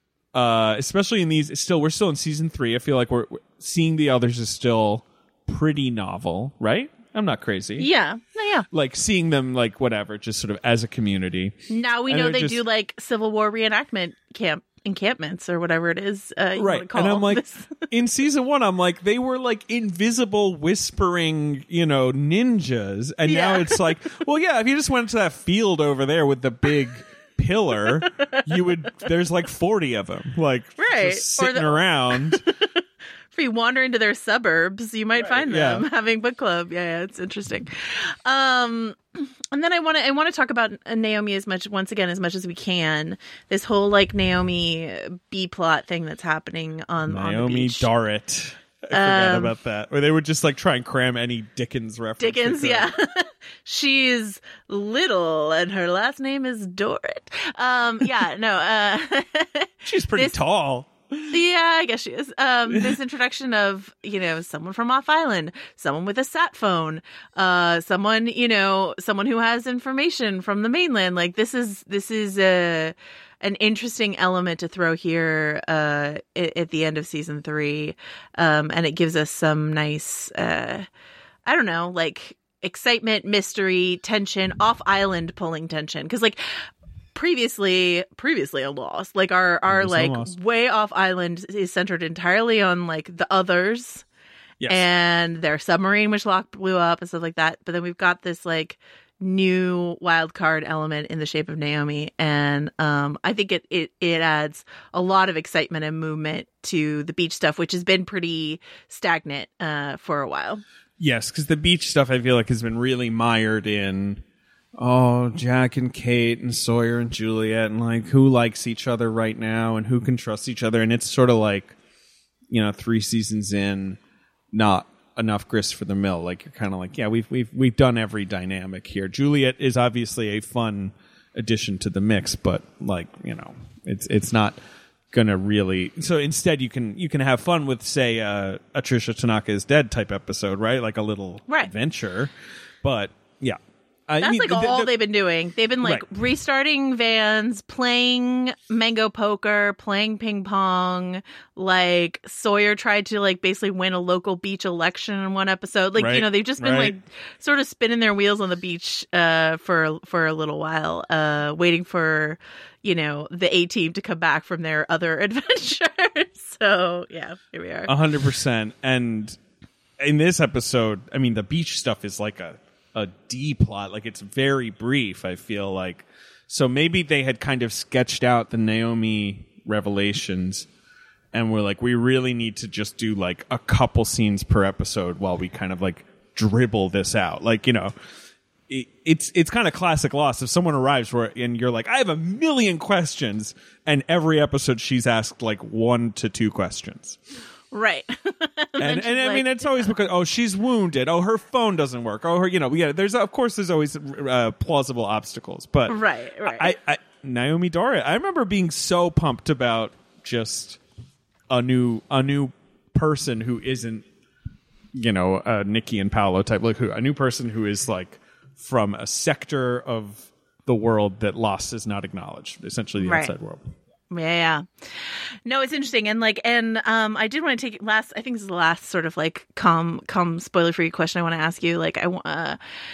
Uh, especially in these, still, we're still in season three. I feel like we're we're- seeing the others is still pretty novel, right? I'm not crazy. Yeah. No, yeah. Like seeing them, like whatever, just sort of as a community. Now we And know they're they just- do like Civil War reenactment camp encampments or whatever it is. Uh, you Right. wanna call And I'm like, this. in season one, I'm like, they were like invisible, whispering, you know, ninjas. And now Yeah. it's like, well, yeah, if you just went to that field over there with the big pillar, you would, there's like forty of them, like Right. just Or sitting the- around. If you wander into their suburbs, you might find them yeah. having book club. Yeah, yeah, it's interesting. Um, and then I want to I want to talk about Naomi as much once again as much as we can. This whole like Naomi B plot thing that's happening on on the Naomi beach. Dorrit. I forgot Um, about that. Where they would just like try and cram any Dickens reference. they Dickens, could. yeah. She's little and her last name is Dorrit. Um, yeah, no, uh, She's pretty This- tall. yeah, I guess she is. Um, this introduction of, you know, someone from off island, someone with a sat phone, uh, someone, you know, someone who has information from the mainland. Like this is, this is a, an interesting element to throw here, uh, at, at the end of season three. Um, and it gives us some nice, uh, I don't know, like excitement, mystery, tension, off island pulling tension. Cause like, previously previously a Lost. Like our our Previously like Lost. way off island is centered entirely on like the others. Yes. And their submarine, which Locke blew up and stuff like that. But then we've got this like new wild card element in the shape of Naomi, and um, I think it, it it adds a lot of excitement and movement to the beach stuff, which has been pretty stagnant uh, for a while. Yes, because the beach stuff I feel like has been really mired in, oh, Jack and Kate and Sawyer and Juliet, and like who likes each other right now and who can trust each other, and it's sort of like, you know, three seasons in, not enough grist for the mill. Like you're kind of like, yeah, we've we've we've done every dynamic here. Juliet is obviously a fun addition to the mix, but like, you know, it's it's not gonna really. So instead, you can you can have fun with, say, uh, a Trisha Tanaka is dead type episode, right? Like a little Right. adventure. But yeah, I That's mean, like the- all the- they've been doing. They've been like Right. restarting Vans, playing Mango Poker, playing ping pong. Like Sawyer tried to like basically win a local beach election in one episode. Like, you Right. know, they've just been Right. like sort of spinning their wheels on the beach uh, for for a little while, uh, waiting for, you know, the A team to come back from their other adventures. So yeah, here we are. A hundred percent. And in this episode, I mean, the beach stuff is like a, a D plot. Like it's very brief, I feel like. So maybe they had kind of sketched out the Naomi revelations and we're like, we really need to just do like a couple scenes per episode while we kind of like dribble this out. Like, you know, it, it's it's kind of classic Lost. If someone arrives where and you're like, I have a million questions, and every episode she's asked like one to two questions. Right. And, and I mean, it's always because, oh, she's wounded. Oh, her phone doesn't work. Oh, her, you know, yeah, there's, of course, there's always uh, plausible obstacles. But Right, right. I, I, Naomi Doria, I remember being so pumped about just a new, a new person who isn't, you know, uh, Nikki and Paolo type, like who, a new person who is like from a sector of the world that Lost is not acknowledged, essentially the Right. outside world. Yeah, yeah. No, it's interesting. And like, and um, I did want to take last, I think this is the last sort of like calm, calm spoiler free question I want to ask you. Like, I want, uh,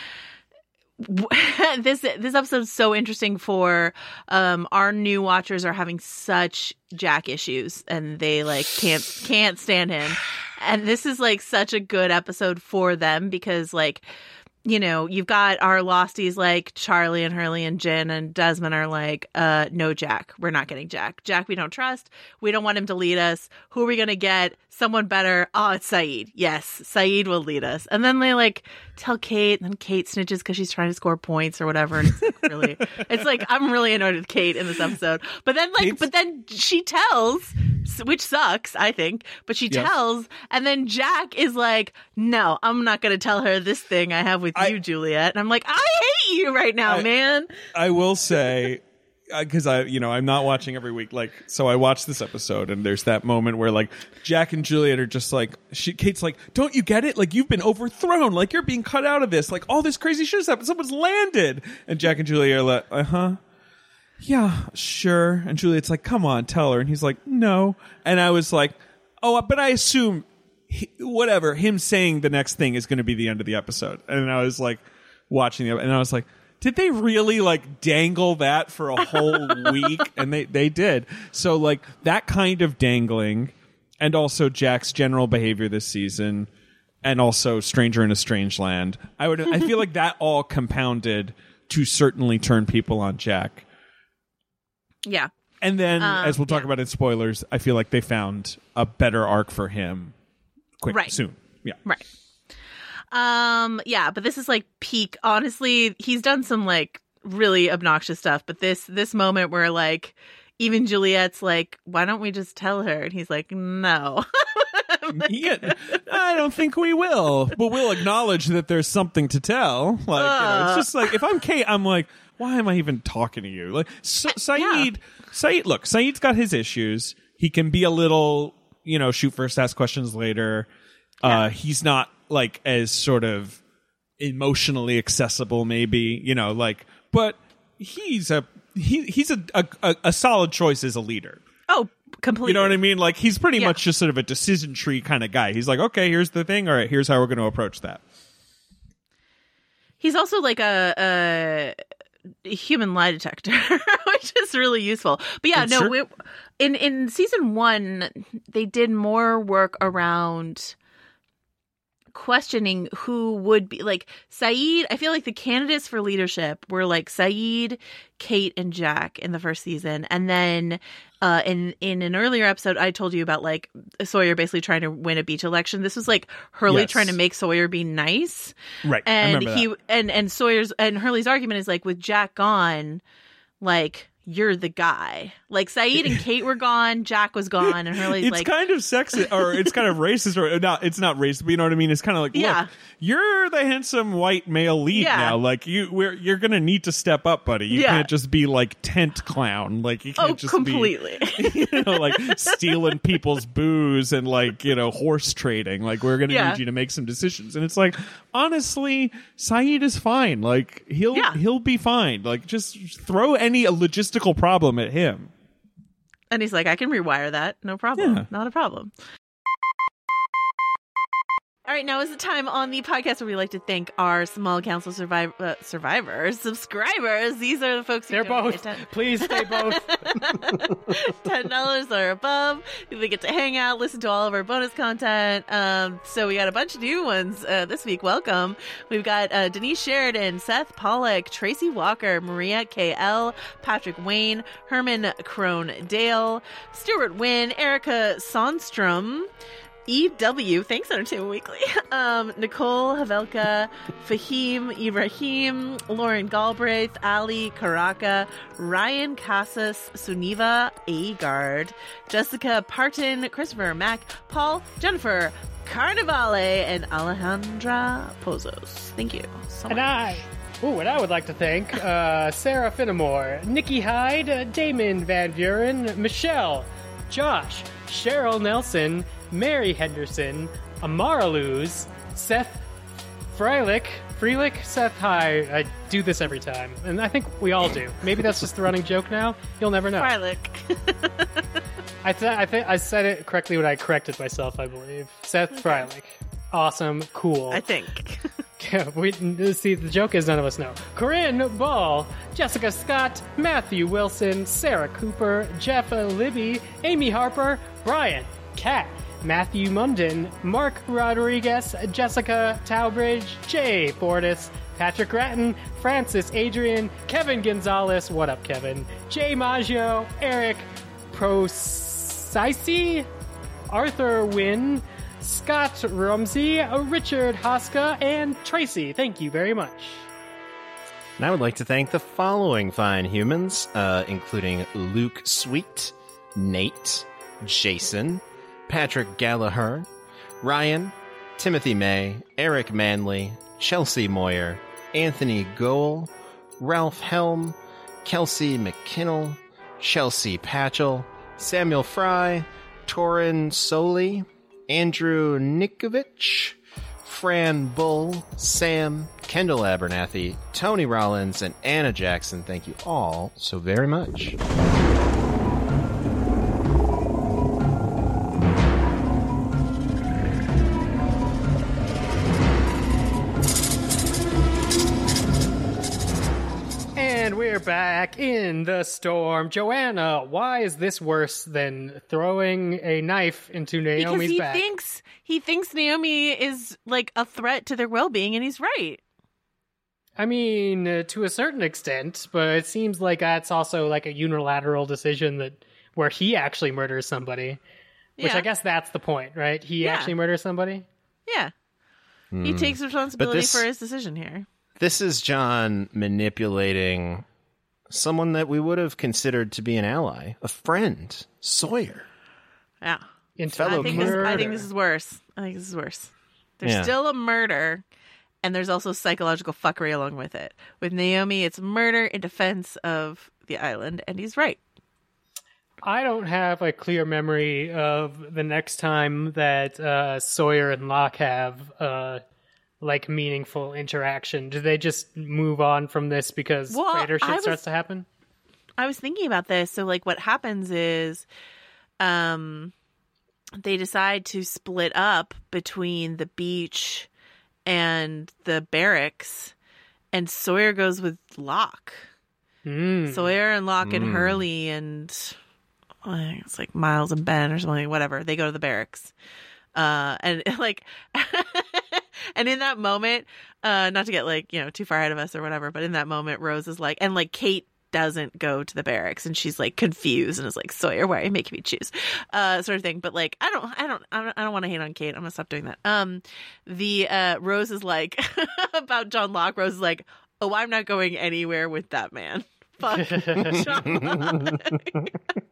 this, this episode is so interesting for, um, our new watchers are having such Jack issues and they like can't, can't stand him. And this is like such a good episode for them because like, you know, you've got our Losties like Charlie and Hurley and Jen and Desmond are like, uh, no, Jack. We're not getting Jack. Jack, we don't trust. We don't want him to lead us. Who are we going to get? Someone better. Oh, it's Saeed. Yes, Saeed will lead us. And then they like tell Kate, and then Kate snitches because she's trying to score points or whatever. And it's like really, it's like I'm really annoyed with Kate in this episode. But then like, Kate's- but then she tells, which sucks, I think. But she Yes. tells, and then Jack is like, no, I'm not going to tell her this thing I have with I- you, Juliet. And I'm like, I hate you right now, I- man. I will say, because I, you know, I'm not watching every week. Like, so I watched this episode, and there's that moment where like Jack and Juliet are just like, she, Kate's like, "Don't you get it? Like, you've been overthrown. Like, you're being cut out of this. Like, all this crazy shit has happened. Someone's landed." And Jack and Juliet are like, "Uh huh, yeah, sure." And Juliet's like, "Come on, tell her." And he's like, "No." And I was like, "Oh, but I assume." He, whatever, him saying the next thing is going to be the end of the episode. And I was like watching it, and I was like, did they really like dangle that for a whole week? And they, they did. So like that kind of dangling, and also Jack's general behavior this season, and also Stranger in a Strange Land, I would I feel like that all compounded to certainly turn people on Jack. Yeah. And then, Um, as we'll talk yeah. about in spoilers, I feel like they found a better arc for him quick Right. soon. Yeah. Right. Um, yeah, but this is like peak. Honestly, he's done some like really obnoxious stuff, but this this moment where like even Juliet's like, why don't we just tell her? And he's like, no. Yeah, I don't think we will, but we'll acknowledge that there's something to tell. Like, you know, it's just like if I'm Kate, I'm like, why am I even talking to you? Like, Sa- Saeed, Saeed, look, Saeed's got his issues. He can be a little, you know, shoot first, ask questions later. Uh, he's not like as sort of emotionally accessible, maybe, you know, like, but he's a he he's a a, a solid choice as a leader. Oh, completely. You know what I mean? Like, he's pretty Yeah. much just sort of a decision tree kind of guy. He's like, okay, here's the thing. All right, here's how we're going to approach that. He's also like a, a human lie detector, which is really useful. But yeah, And no, sure- we, in in season one, they did more work around questioning who would be like Saeed. I feel like the candidates for leadership were like Saeed, Kate, and Jack in the first season, and then uh, in in an earlier episode, I told you about like Sawyer basically trying to win a beach election. This was like Hurley Yes. trying to make Sawyer be nice, Right. I and remember he that. and and Sawyer's and Hurley's argument is like with Jack gone, like you're the guy. Like Saeed and Kate were gone, Jack was gone, and Hurley's It's like, kind of sexist, or it's kind of racist, or not. It's not racist, but you know what I mean. It's kind of like, Yeah. look, you're the handsome white male lead Yeah. now. Like you, we're you're gonna need to step up, buddy. You Yeah. can't just be like tent clown. Like you can't oh, just completely. be, you know, like stealing people's booze and like you know horse trading. Like we're gonna Yeah. need you to make some decisions. And it's like, honestly, Saeed is fine. Like he'll Yeah. he'll be fine. Like just throw any logistical problem at him. And he's like, I can rewire that. No problem. Yeah. Not a problem. All right, now is the time on the podcast where we like to thank our small council surviv- uh, survivors, subscribers. These are the folks who They're donate both. ten- Please stay both. ten dollars or above. They get to hang out, listen to all of our bonus content. Um, so we got a bunch of new ones uh, this week. Welcome. We've got uh, Denise Sheridan, Seth Pollock, Tracy Walker, Maria K L, Patrick Wayne, Herman Crone Dale, Stuart Wynn, Erica Sonstrom, Eve W, thanks Entertainment Weekly, um, Nicole Havelka, Fahim Ibrahim, Lauren Galbraith, Ali Karaka, Ryan Casas, Suniva Agard, Jessica Parton, Christopher Mack, Paul, Jennifer Carnivale, and Alejandra Pozos. Thank you so much. And I, ooh, and I would like to thank uh, Sarah Finnemore, Nikki Hyde, uh, Damon Van Buren, Michelle, Josh, Cheryl Nelson, Mary Henderson, Amara Luz, Seth Freilich, Freilich, Seth, hi. I do this every time, and I think we all do. Maybe that's just the running joke now. You'll never know. Freilich. I th- I think I said it correctly when I corrected myself. I believe Seth Freilich. Awesome, cool. I think. Yeah, we see the joke is none of us know. Corinne Ball, Jessica Scott, Matthew Wilson, Sarah Cooper, Jeff Libby, Amy Harper, Brian, Kat, Matthew Munden, Mark Rodriguez, Jessica Towbridge, Jay Fortis, Patrick Ratton, Francis Adrian, Kevin Gonzalez, what up Kevin, Jay Maggio, Eric Procisi, Arthur Wynn, Scott Rumsey, Richard Haska, and Tracy. Thank you very much. And I would like to thank the following fine humans, uh, including Luke Sweet, Nate, Jason, Patrick Gallagher, Ryan, Timothy May, Eric Manley, Chelsea Moyer, Anthony Goel, Ralph Helm, Kelsey McKinnell, Chelsea Patchell, Samuel Fry, Torin Soli, Andrew Nikovich, Fran Bull, Sam, Kendall Abernathy, Tony Rollins, and Anna Jackson. Thank you all so very much. And we're back in the storm. Joanna, why is this worse than throwing a knife into Because Naomi's he back? thinks he thinks Naomi is like a threat to their well-being, and he's right. I mean, uh, to a certain extent, but it seems like that's also like a unilateral decision that where he actually murders somebody. Which Yeah. I guess that's the point, right? He Yeah. actually murders somebody? Yeah, he Hmm. takes responsibility this- for his decision here. This is John manipulating someone that we would have considered to be an ally, a friend, Sawyer. Yeah, Into Fellow I think this, I think this is worse. I think this is worse. There's Yeah. still a murder, and there's also psychological fuckery along with it. With Naomi, it's murder in defense of the island, and he's right. I don't have a clear memory of the next time that uh, Sawyer and Locke have uh, like meaningful interaction. Do they just move on from this because Well, greater shit I was- starts to happen? I was thinking about this. So, like, what happens is, um, they decide to split up between the beach and the barracks, and Sawyer goes with Locke. Mm. Sawyer and Locke Mm. and Hurley and I think it's like Miles and Ben or something, whatever. They go to the barracks. Uh, and like, and in that moment, uh, not to get like, you know, too far ahead of us or whatever, but in that moment, Rose is like, and like Kate doesn't go to the barracks and she's like confused and is like, Sawyer, why are you making me choose? Uh, sort of thing. But like, I don't, I don't, I don't, I don't want to hate on Kate. I'm gonna stop doing that. Um, the, uh, Rose is like about John Locke. Rose is like, oh, I'm not going anywhere with that man. Fuck John Locke.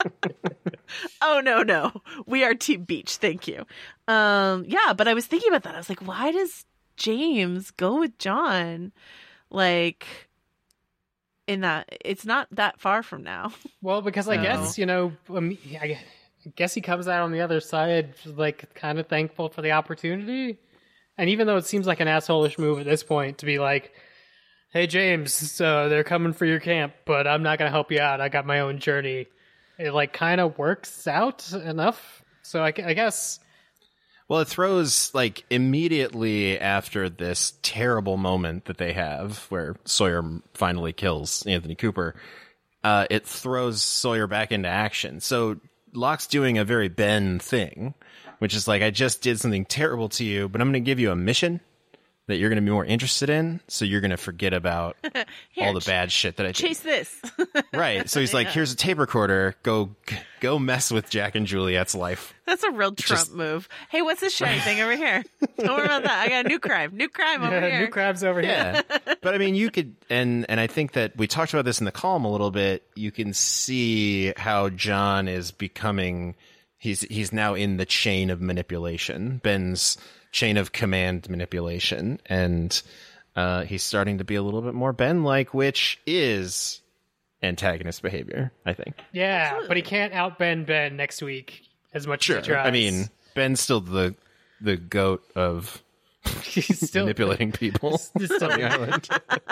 Oh no, no. We are Team Beach, thank you. Um, yeah, but I was thinking about that. I was like, why does James go with John? Like in that it's not that far from now. Well, because I No. guess, you know, um, I guess he comes out on the other side, like, kind of thankful for the opportunity. And even though it seems like an asshole-ish move at this point to be like, hey, James, so they're coming for your camp, but I'm not going to help you out. I got my own journey. It, like, kind of works out enough. So I, I guess... Well, it throws, like, immediately after this terrible moment that they have where Sawyer finally kills Anthony Cooper, uh, it throws Sawyer back into action. So Locke's doing a very Ben thing, which is like, I just did something terrible to you, but I'm going to give you a mission that you're going to be more interested in, so you're going to forget about Here, all the bad shit that I did. Chase this. Right. So he's like, Yeah. here's a tape recorder. Go go mess with Jack and Juliet's life. That's a real Trump Just- move. Hey, what's this shiny thing over here? Don't worry about that. I got a new crime. New crime over Yeah, here. new crabs over here. Yeah. But I mean, you could, and and I think that we talked about this in the column a little bit. You can see how John is becoming, he's he's now in the chain of manipulation, Ben's chain of command manipulation, and uh, he's starting to be a little bit more Ben-like, which is antagonist behavior, I think. Yeah, but he can't outbend Ben next week as much Sure. as he tries. I mean, Ben's still the the goat of he's still manipulating people he's still on the island.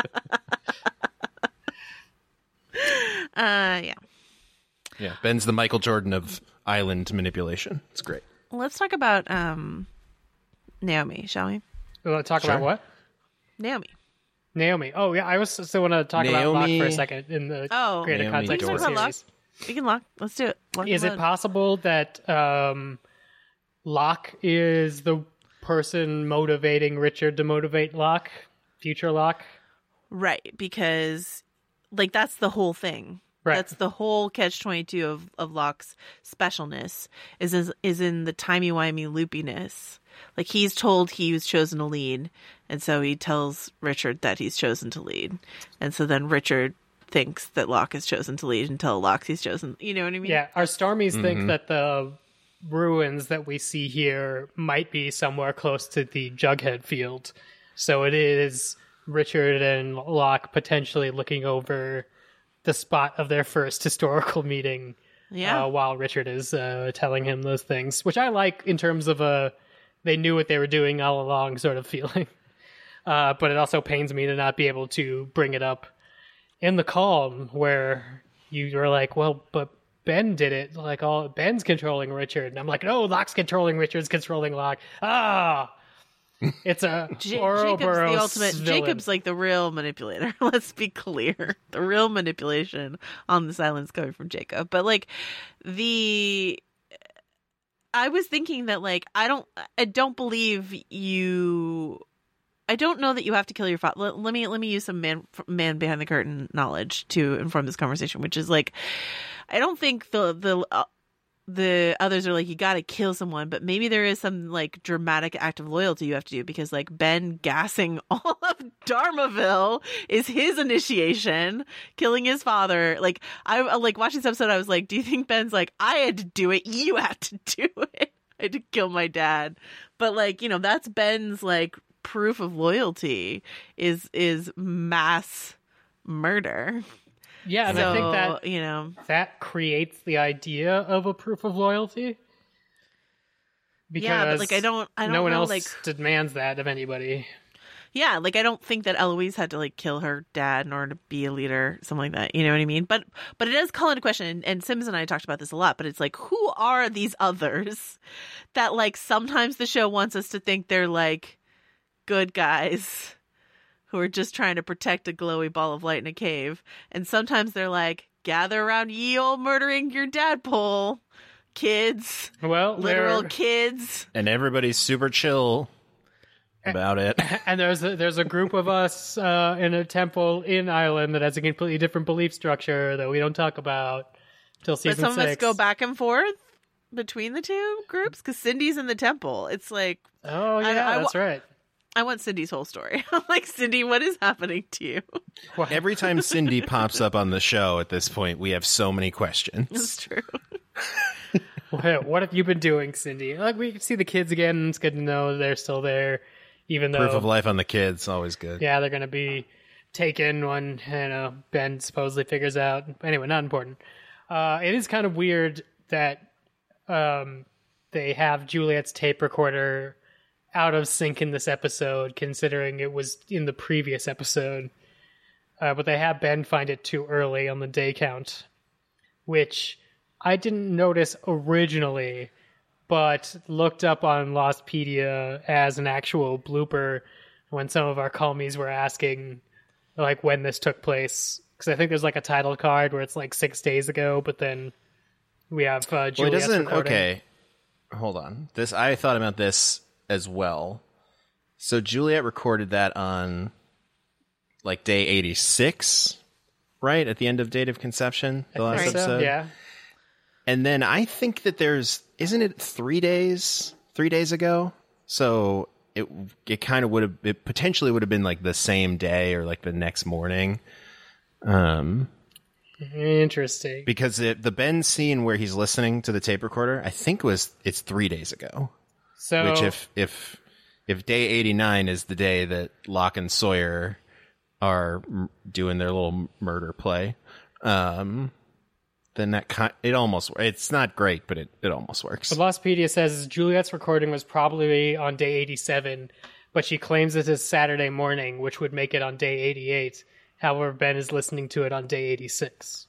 Uh, yeah. Yeah, Ben's the Michael Jordan of island manipulation. It's great. Let's talk about um, Naomi, shall we? We want to talk Sure. about what? Naomi. Naomi. Oh, yeah, I was still want to talk about Locke Naomi- for a second in the Oh. greater Naomi context of the Let's talk about Locke. series. We can lock. Let's do it. Lock Is and it load. possible that um, Locke is the person motivating Richard to motivate Locke? Future Locke? Right, because like that's the whole thing. Right. That's the whole catch twenty-two of, of Locke's specialness is, is is in the timey-wimey loopiness. Like he's told he was chosen to lead, and so he tells Richard that he's chosen to lead. And so then Richard thinks that Locke is chosen to lead until Locke he's chosen. You know what I mean? Yeah, our Stormies Mm-hmm. think that the ruins that we see here might be somewhere close to the Jughead field. So it is Richard and Locke potentially looking over the spot of their first historical meeting Yeah. uh, while Richard is uh, telling him those things, which I like in terms of a they knew what they were doing all along sort of feeling. Uh, but it also pains me to not be able to bring it up in the column where you were like, well, but Ben did it. Like, all Ben's controlling Richard. And I'm like, no, Locke's controlling Richard's controlling Locke. Ah! It's a Ja- Jacob's Ouroboros the ultimate. villain. Jacob's like the real manipulator. Let's be clear. The real manipulation on this island is coming from Jacob. But like the, I was thinking that like I don't, I don't believe you. I don't know that you have to kill your father. Let, let me let me use some man man behind the curtain knowledge to inform this conversation, which is like, I don't think the the. Uh, the others are like, you gotta kill someone, but maybe there is some like dramatic act of loyalty you have to do, because like Ben gassing all of Dharmaville is his initiation, killing his father. Like I like watching this episode, I was like, do you think Ben's like, I had to do it, you had to do it, I had to kill my dad? But like, you know, that's Ben's like proof of loyalty is is mass murder. Yeah, and so, I think that you know, that creates the idea of a proof of loyalty. Because yeah, but like I don't, I don't no one know, else like, demands that of anybody. yeah, like I don't think that Eloise had to like kill her dad in order to be a leader, something like that. You know what I mean? But but it does call into question, and, and Sims and I talked about this a lot. But it's like, who are these others that like sometimes the show wants us to think they're like good guys who are just trying to protect a glowy ball of light in a cave. And sometimes they're like, gather around ye old murdering your dad pole, kids. Well, literal they're- kids. And everybody's super chill about it. And there's a, there's a group of us uh, in a temple in Ireland that has a completely different belief structure that we don't talk about till But season some six. of us go back and forth between the two groups because Cindy's in the temple. It's like, Oh, I- yeah, I that's wa- right. I want Cindy's whole story. I'm like, Cindy, what is happening to you? Every time Cindy pops up on the show at this point, we have so many questions. It's true. What what have you been doing, Cindy? Like, we can see the kids again, and it's good to know they're still there, even though Proof of life on the kids, always good. yeah, they're going to be taken when, you know, Ben supposedly figures out. Anyway, not important. Uh, it is kind of weird that um, they have Juliet's tape recorder out of sync in this episode, considering it was in the previous episode. Uh, but they have Ben find it too early on the day count, which I didn't notice originally, but looked up on Lostpedia as an actual blooper when some of our call-me's were asking like when this took place. Because I think there's like a title card where it's like six days ago, but then we have uh, Well, it Juliet's doesn't. recording. Okay, hold on. This I thought about this as well. So Juliet recorded that on like day eighty-six, right at the end of Date of Conception, the last Right. episode. Yeah. And then I think that there's isn't it three days, three days ago. So it it kind of would have it potentially would have been like the same day or like the next morning. Um. Interesting. Because it, the Ben scene where he's listening to the tape recorder, I think was it's three days ago. So Which if if if day eighty-nine is the day that Locke and Sawyer are m- doing their little murder play, um, then that kind it almost it's not great, but it, it almost works. The Lostpedia says Juliet's recording was probably on day eighty-seven, but she claims it is Saturday morning, which would make it on day eighty-eight. However, Ben is listening to it on day eighty-six.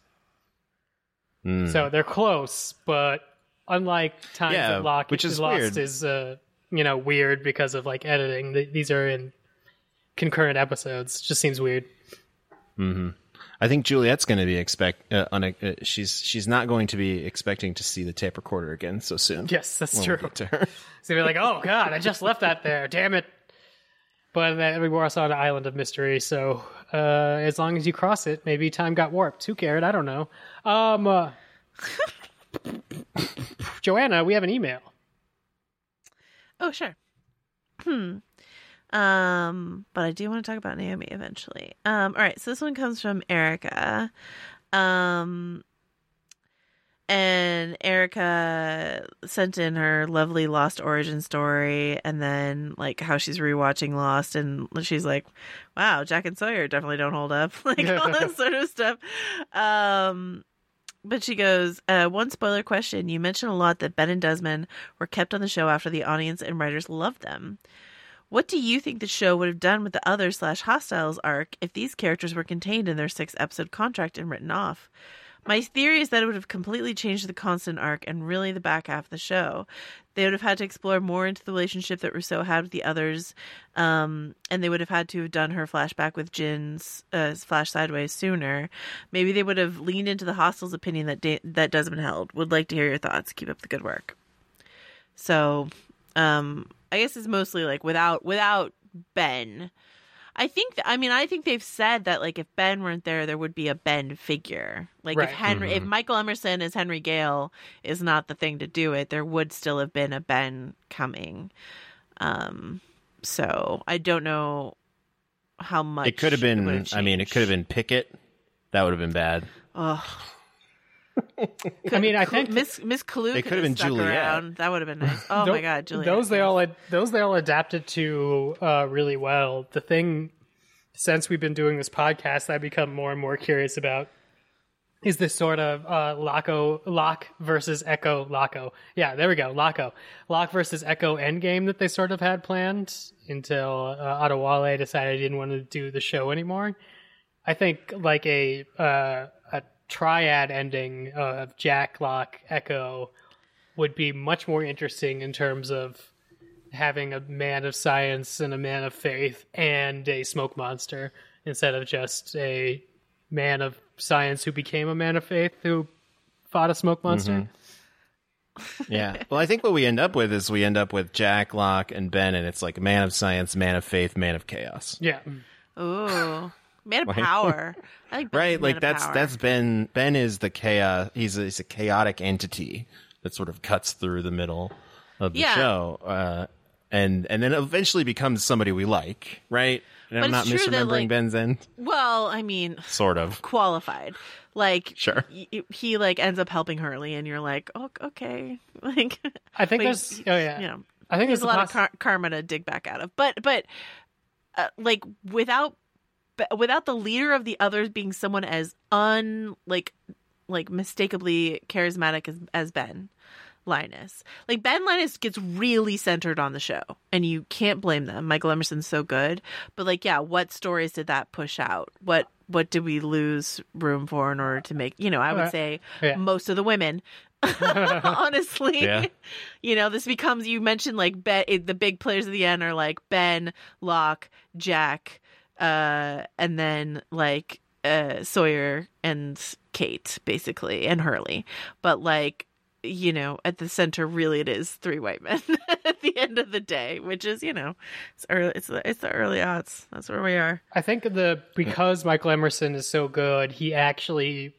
Mm. So they're close, but unlike times Yeah, that Locke which is is lost weird. is uh, you know, weird because of like editing. Th- These are in concurrent episodes. Just seems weird. Mm-hmm. I think Juliet's going to be expect uh, on a, uh, she's she's not going to be expecting to see the tape recorder again so soon. Yes, that's when we true. get to her. So they're like, oh god, I just left that there. Damn it. But then we were also on an island of mystery, so uh, as long as you cross it, maybe time got warped. Who cared? I don't know. Um, uh, Joanna, we have an email. Oh, sure. Hmm. Um, but I do want to talk about Naomi eventually. Um, all right, so this one comes from Erica. Um, and Erica sent in her lovely Lost origin story and then like how she's rewatching Lost and she's like, wow, Jack and Sawyer definitely don't hold up. Like all that sort of stuff. Um, but she goes, uh, one spoiler question. You mentioned a lot that Ben and Desmond were kept on the show after the audience and writers loved them. What do you think the show would have done with the other slash Hostiles arc if these characters were contained in their six episode contract and written off? My theory is that it would have completely changed the Constant arc and really the back half of the show. They would have had to explore more into the relationship that Rousseau had with the others, um, and they would have had to have done her flashback with Jin's uh, flash sideways sooner. Maybe they would have leaned into the Hostiles' opinion that da- that Desmond held. Would like to hear your thoughts. Keep up the good work. So, um, I guess it's mostly like without without Ben. I think, th- I mean, I think they've said that, like, if Ben weren't there, there would be a Ben figure. Like, Right. if Henry, if Mhm. Michael Emerson as Henry Gale is not the thing to do it, there would still have been a Ben coming. Um, so I don't know how much It could have been. would I mean, it could have been Pickett. That would have been bad. Ugh. I mean, I think Miss Miss Clue It could could have have been stuck Juliet. around. That would have been nice. Oh Tho- my god, Juliet. Those they all those they all adapted to uh, really well. The thing, since we've been doing this podcast, I've become more and more curious about is this sort of uh, Locko Locke versus Echo Locko. Yeah, there we go, Locko Locke versus Echo endgame that they sort of had planned until uh, Adewale decided he didn't want to do the show anymore. I think like a uh, a triad ending of Jack, Locke, Echo would be much more interesting in terms of having a man of science and a man of faith and a smoke monster instead of just a man of science who became a man of faith who fought a smoke monster. Mm-hmm. Yeah. Well, I think what we end up with is we end up with Jack, Locke, and Ben, and it's like man of science, man of faith, man of chaos. Yeah. Ooh, man of Right. power. I like Ben's Right? man Like of that's power. that's Ben. Ben is the chaos. He's a, he's a chaotic entity that sort of cuts through the middle of the Yeah. show, uh, and and then eventually becomes somebody we like. Right? And But I'm not it's true that, misremembering like- Ben's end. Well, I mean, Sort of. qualified. Like, Sure. y- he like ends up helping Hurley, and you're like, oh, okay. Like, I think but there's. he's- Oh yeah. you know, I think there's there's a a lot poss- of car- karma to dig back out of. But but uh, like without but without the leader of the others being someone as un like like mistakably charismatic as as Ben Linus. Like Ben Linus gets really centered on the show, and you can't blame them. Michael Emerson's so good, but like, yeah, what stories did that push out? What what did we lose room for in order to make? You know, I would Uh, say yeah. most of the women. Honestly, Yeah. you know, this becomes, you mentioned like Ben, the big players at the end are like Ben, Locke, Jack, uh, and then like uh, Sawyer and Kate, basically, and Hurley. But like, you know, at the center, really, it is three white men at the end of the day, which is, you know, it's early, it's the, it's the early aughts. That's where we are. I think the because Michael Emerson is so good, he actually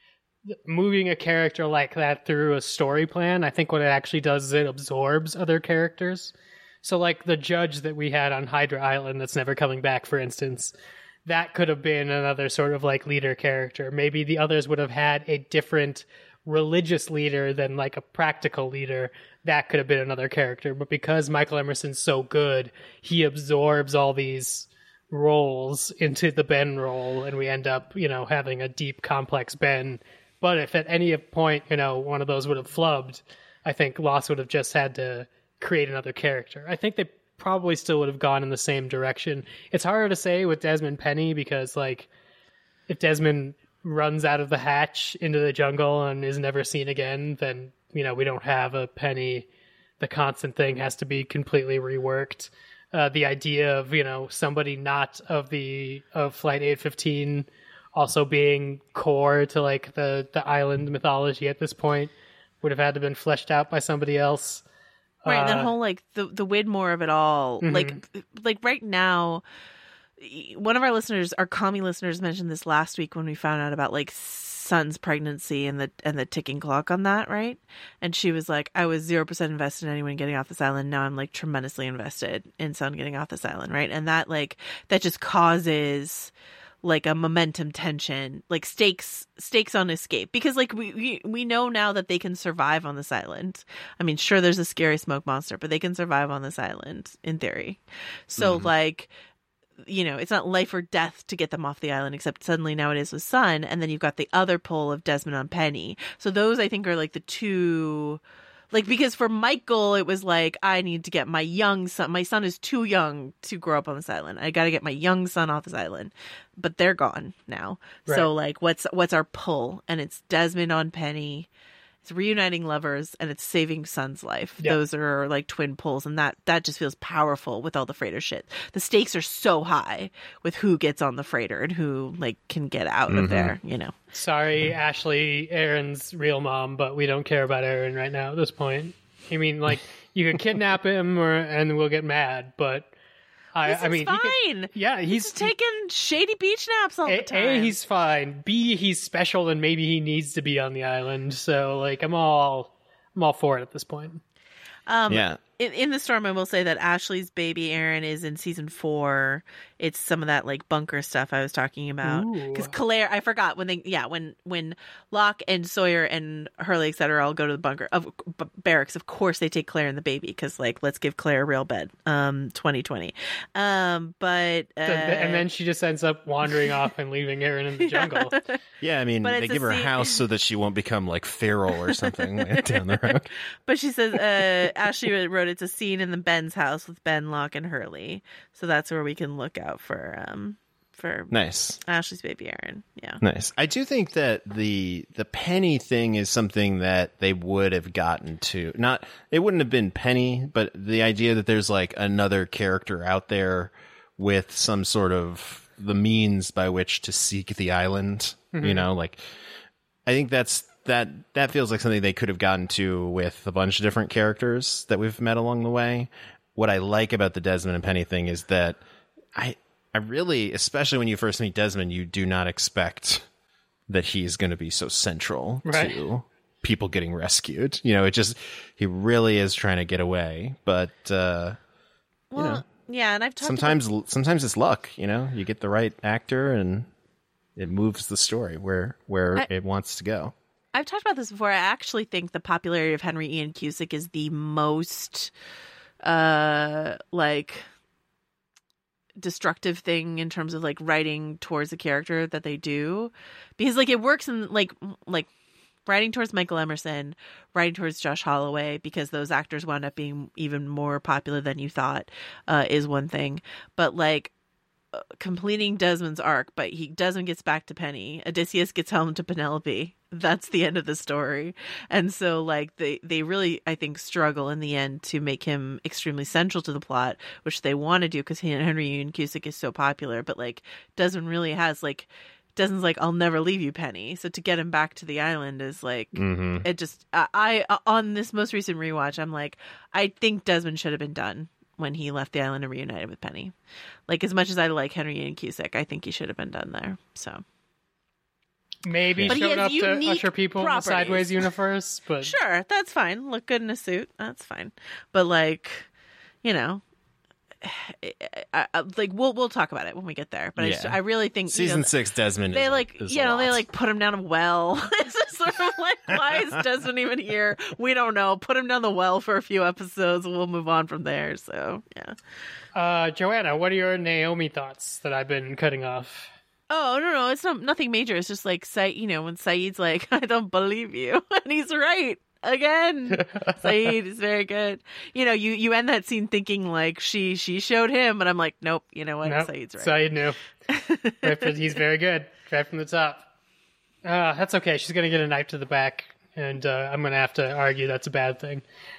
moving a character like that through a story plan. I think what it actually does is it absorbs other characters. So, like the judge that we had on Hydra Island, that's never coming back, for instance, that could have been another sort of like leader character. Maybe the others would have had a different religious leader than like a practical leader. That could have been another character. But because Michael Emerson's so good, he absorbs all these roles into the Ben role, and we end up, you know, having a deep, complex Ben. But if at any point, you know, one of those would have flubbed, I think Lost would have just had to create another character. I think they probably still would have gone in the same direction. It's harder to say with Desmond Penny because, like, if Desmond runs out of the hatch into the jungle and is never seen again, then, you know, we don't have a Penny. The constant thing has to be completely reworked. Uh, the idea of, you know, somebody not of the of Flight eight fifteen also being core to like the, the island mythology at this point would have had to been fleshed out by somebody else. Right, Uh, that whole like the the Widmore of it all, Mhm. like like right now, one of our listeners, our commie listeners, mentioned this last week when we found out about like Sun's pregnancy and the and the ticking clock on that, right? And she was like, I was zero percent invested in anyone getting off this island. Now I'm like tremendously invested in Sun getting off this island, right? And that like that just causes like a momentum tension, like stakes stakes on escape, because like we, we we know now that they can survive on this island. I mean, sure, there's a scary smoke monster, but they can survive on this island in theory. So Mm-hmm. like, you know, it's not life or death to get them off the island, except suddenly now it is with Sun, and then you've got the other pull of Desmond on Penny. So those, I think, are like the two. Like, because for Michael, it was like, I need to get my young son. My son is too young to grow up on this island. I got to get my young son off this island. But they're gone now. Right. So, like, what's what's our pull? And it's Desmond on Penny. It's reuniting lovers, and it's saving Sun's life. Yeah. Those are, like, twin pulls. And that, that just feels powerful with all the freighter shit. The stakes are so high with who gets on the freighter and who, like, can get out Mm-hmm. of there, you know. Sorry, Ashley, Aaron's real mom, but we don't care about Aaron right now at this point. I mean, like, you can kidnap him or and we'll get mad, but I, This I is mean, he fine. could- yeah, he's He's taking shady beach naps all A, the time. A, he's fine. B, he's special, and maybe he needs to be on the island. So, like, I'm all, I'm all for it at this point. Um, Yeah. in, in the storm, I will say that Ashley's baby Aaron is in season four. It's some of that like bunker stuff I was talking about. Because Ooh. Claire, I forgot when they, yeah, when when Locke and Sawyer and Hurley, et cetera, all go to the bunker of b- barracks. Of course, they take Claire and the baby because like let's give Claire a real bed. Um, twenty twenty. Um, but uh, The- the- and then she just ends up wandering off and leaving Aaron in the jungle. Yeah, I mean, But they it's give a her a scene- house so that she won't become like feral or something down the road. But she says, uh, Ashley wrote, it's a scene in the Ben's house with Ben, Locke, and Hurley. So that's where we can look out for um, for Nice. Ashley's baby Aaron. Yeah. Nice. I do think that the the Penny thing is something that they would have gotten to. Not it wouldn't have been Penny, but the idea that there's like another character out there with some sort of the means by which to seek the island. Mm-hmm. You know, like I think that's that that feels like something they could have gotten to with a bunch of different characters that we've met along the way. What I like about the Desmond and Penny thing is that I I really, especially when you first meet Desmond, you do not expect that he's going to be so central right. to people getting rescued. You know, it just, he really is trying to get away. But, uh, well, you know, yeah, and I've talked sometimes, about- sometimes it's luck, you know, you get the right actor and it moves the story where, where I- it wants to go. I've talked about this before. I actually think the popularity of Henry Ian Cusick is the most, uh, like, destructive thing in terms of like writing towards a character that they do, because like it works in like like writing towards Michael Emerson, writing towards Josh Holloway, because those actors wound up being even more popular than you thought, uh, is one thing. But like uh, completing Desmond's arc, but he Desmond gets back to Penny, Odysseus gets home to Penelope. That's the end of the story. And so like they, they really, I think, struggle in the end to make him extremely central to the plot, which they want to do because Henry Ian Cusick is so popular. But like Desmond really has like, Desmond's like, I'll never leave you, Penny. So to get him back to the island is like, Mm-hmm. it just, I, I, on this most recent rewatch, I'm like, I think Desmond should have been done when he left the island and reunited with Penny. Like as much as I like Henry Ian Cusick, I think he should have been done there. So. Maybe But he showed has up to unique usher people in the properties. Sideways universe, but Sure, that's fine. Look good in a suit. That's fine. But like, you know, I, I, like we'll we'll talk about it when we get there. But I, just, Yeah. I really think Season you know, six Desmond They is like is you a know they lot. like put him down a well. It's just sort of like, why is Desmond even here? We don't know. Put him down the well for a few episodes, and we'll move on from there. So yeah. uh, Joanna, what are your Naomi thoughts that I've been cutting off? Oh no no, it's not nothing major. It's just like Saeed, you know, when Saeed's like, I don't believe you, and he's right again. Saeed is very good. You know, you you end that scene thinking like she she showed him, but I'm like, nope. You know what? Nope, Saeed's right. Saeed knew. Right from- he's very good, right from the top. Uh, that's okay. She's gonna get a knife to the back, and uh, I'm gonna have to argue that's a bad thing.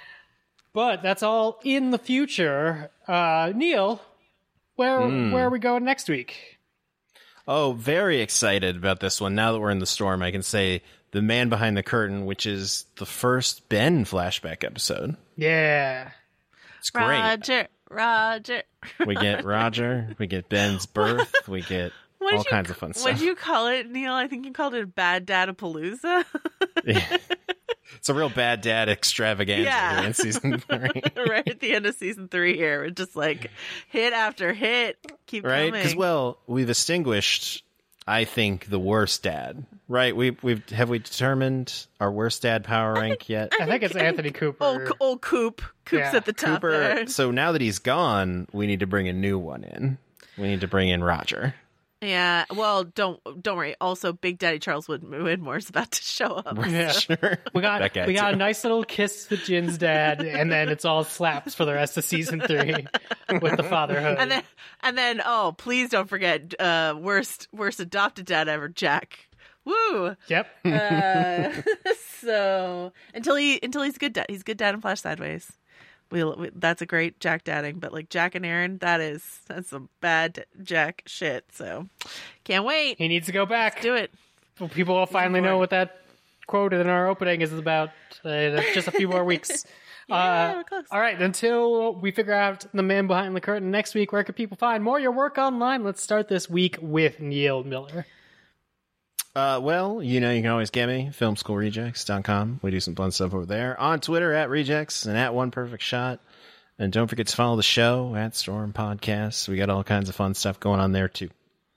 But that's all in the future. Uh, Neil, where Mm. where are we going next week? Oh, very excited about this one. Now that we're in the storm, I can say The Man Behind the Curtain, which is the first Ben flashback episode. Yeah. It's great. Roger, Roger. We get Roger, we get Ben's birth, we get What all did you, kinds of fun What stuff. did you call it, Neil? I think you called it Bad Dadapalooza. Yeah. It's a real bad dad extravaganza Yeah. here in season three. Right at the end of season three here. We're just like hit after hit. Keep Right? coming. Because, well, we've extinguished, I think, the worst dad. Right? We, we've Have we determined our worst dad power rank yet? I think it's Anthony Cooper. Old, old Coop. Coop's Yeah. at the top Cooper. there. So now that he's gone, we need to bring a new one in. We need to bring in Roger. Yeah, well, don't don't worry. Also, Big Daddy Charles Wood- Widmore's about to show up. Yeah. Sure. We got That guy we got too. a nice little kiss with Jin's dad, and then it's all slaps for the rest of season three with the fatherhood. And then and then oh, please don't forget uh, worst worst adopted dad ever, Jack. Woo! Yep. Uh, so until he until he's a good dad, he's a good dad in Flash Sideways. We, we that's a great Jack dadding, but like Jack and Aaron, that is that's some bad Jack shit. So can't wait. He needs to go back. Do it. Well, people will finally know what that quote in our opening is about. Uh, just a few more weeks. Yeah, Uh, we're close. all right, until we figure out the man behind the curtain next week, where can people find more of your work online? Let's start this week with Neil Miller. Uh, well, you know, you can always get me, film school rejects dot com. We do some fun stuff over there. On Twitter, at Rejects and at One Perfect Shot. And don't forget to follow the show at Storm Podcasts. We got all kinds of fun stuff going on there, too.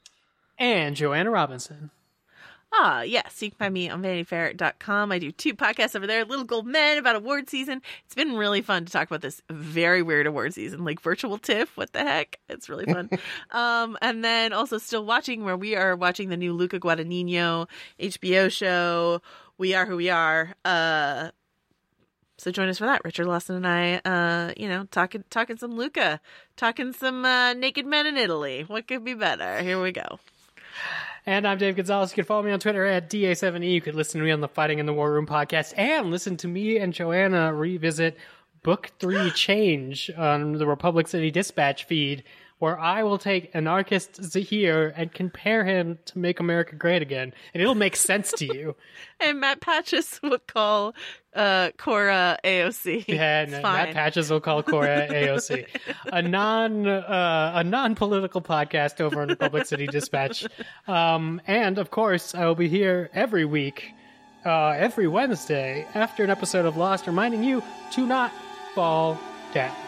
And Joanna Robinson. Ah, yes. You can find me on vanity fair dot com. I do two podcasts over there, Little Gold Men about award season. It's been really fun to talk about this very weird award season, like Virtual TIFF. What the heck? It's really fun. um, and then also Still Watching, where we are watching the new Luca Guadagnino H B O show, We Are Who We Are. Uh, So join us for that. Richard Lawson and I, uh, you know, talking talking some Luca, talking some uh, naked men in Italy. What could be better? Here we go. And I'm Dave Gonzalez. You can follow me on Twitter at D A seven E. You could listen to me on the Fighting in the War Room podcast and listen to me and Joanna revisit Book three Change on the Republic City Dispatch feed, where I will take anarchist Zahir and compare him to Make America Great Again, and it'll make sense to you. And Matt Patches will call uh, Cora A O C. Yeah, It's and fine. Matt Patches will call Cora A O C. A non uh, a non political podcast over on Republic City Dispatch, um, and of course I will be here every week, uh, every Wednesday after an episode of Lost, reminding you to not fall down.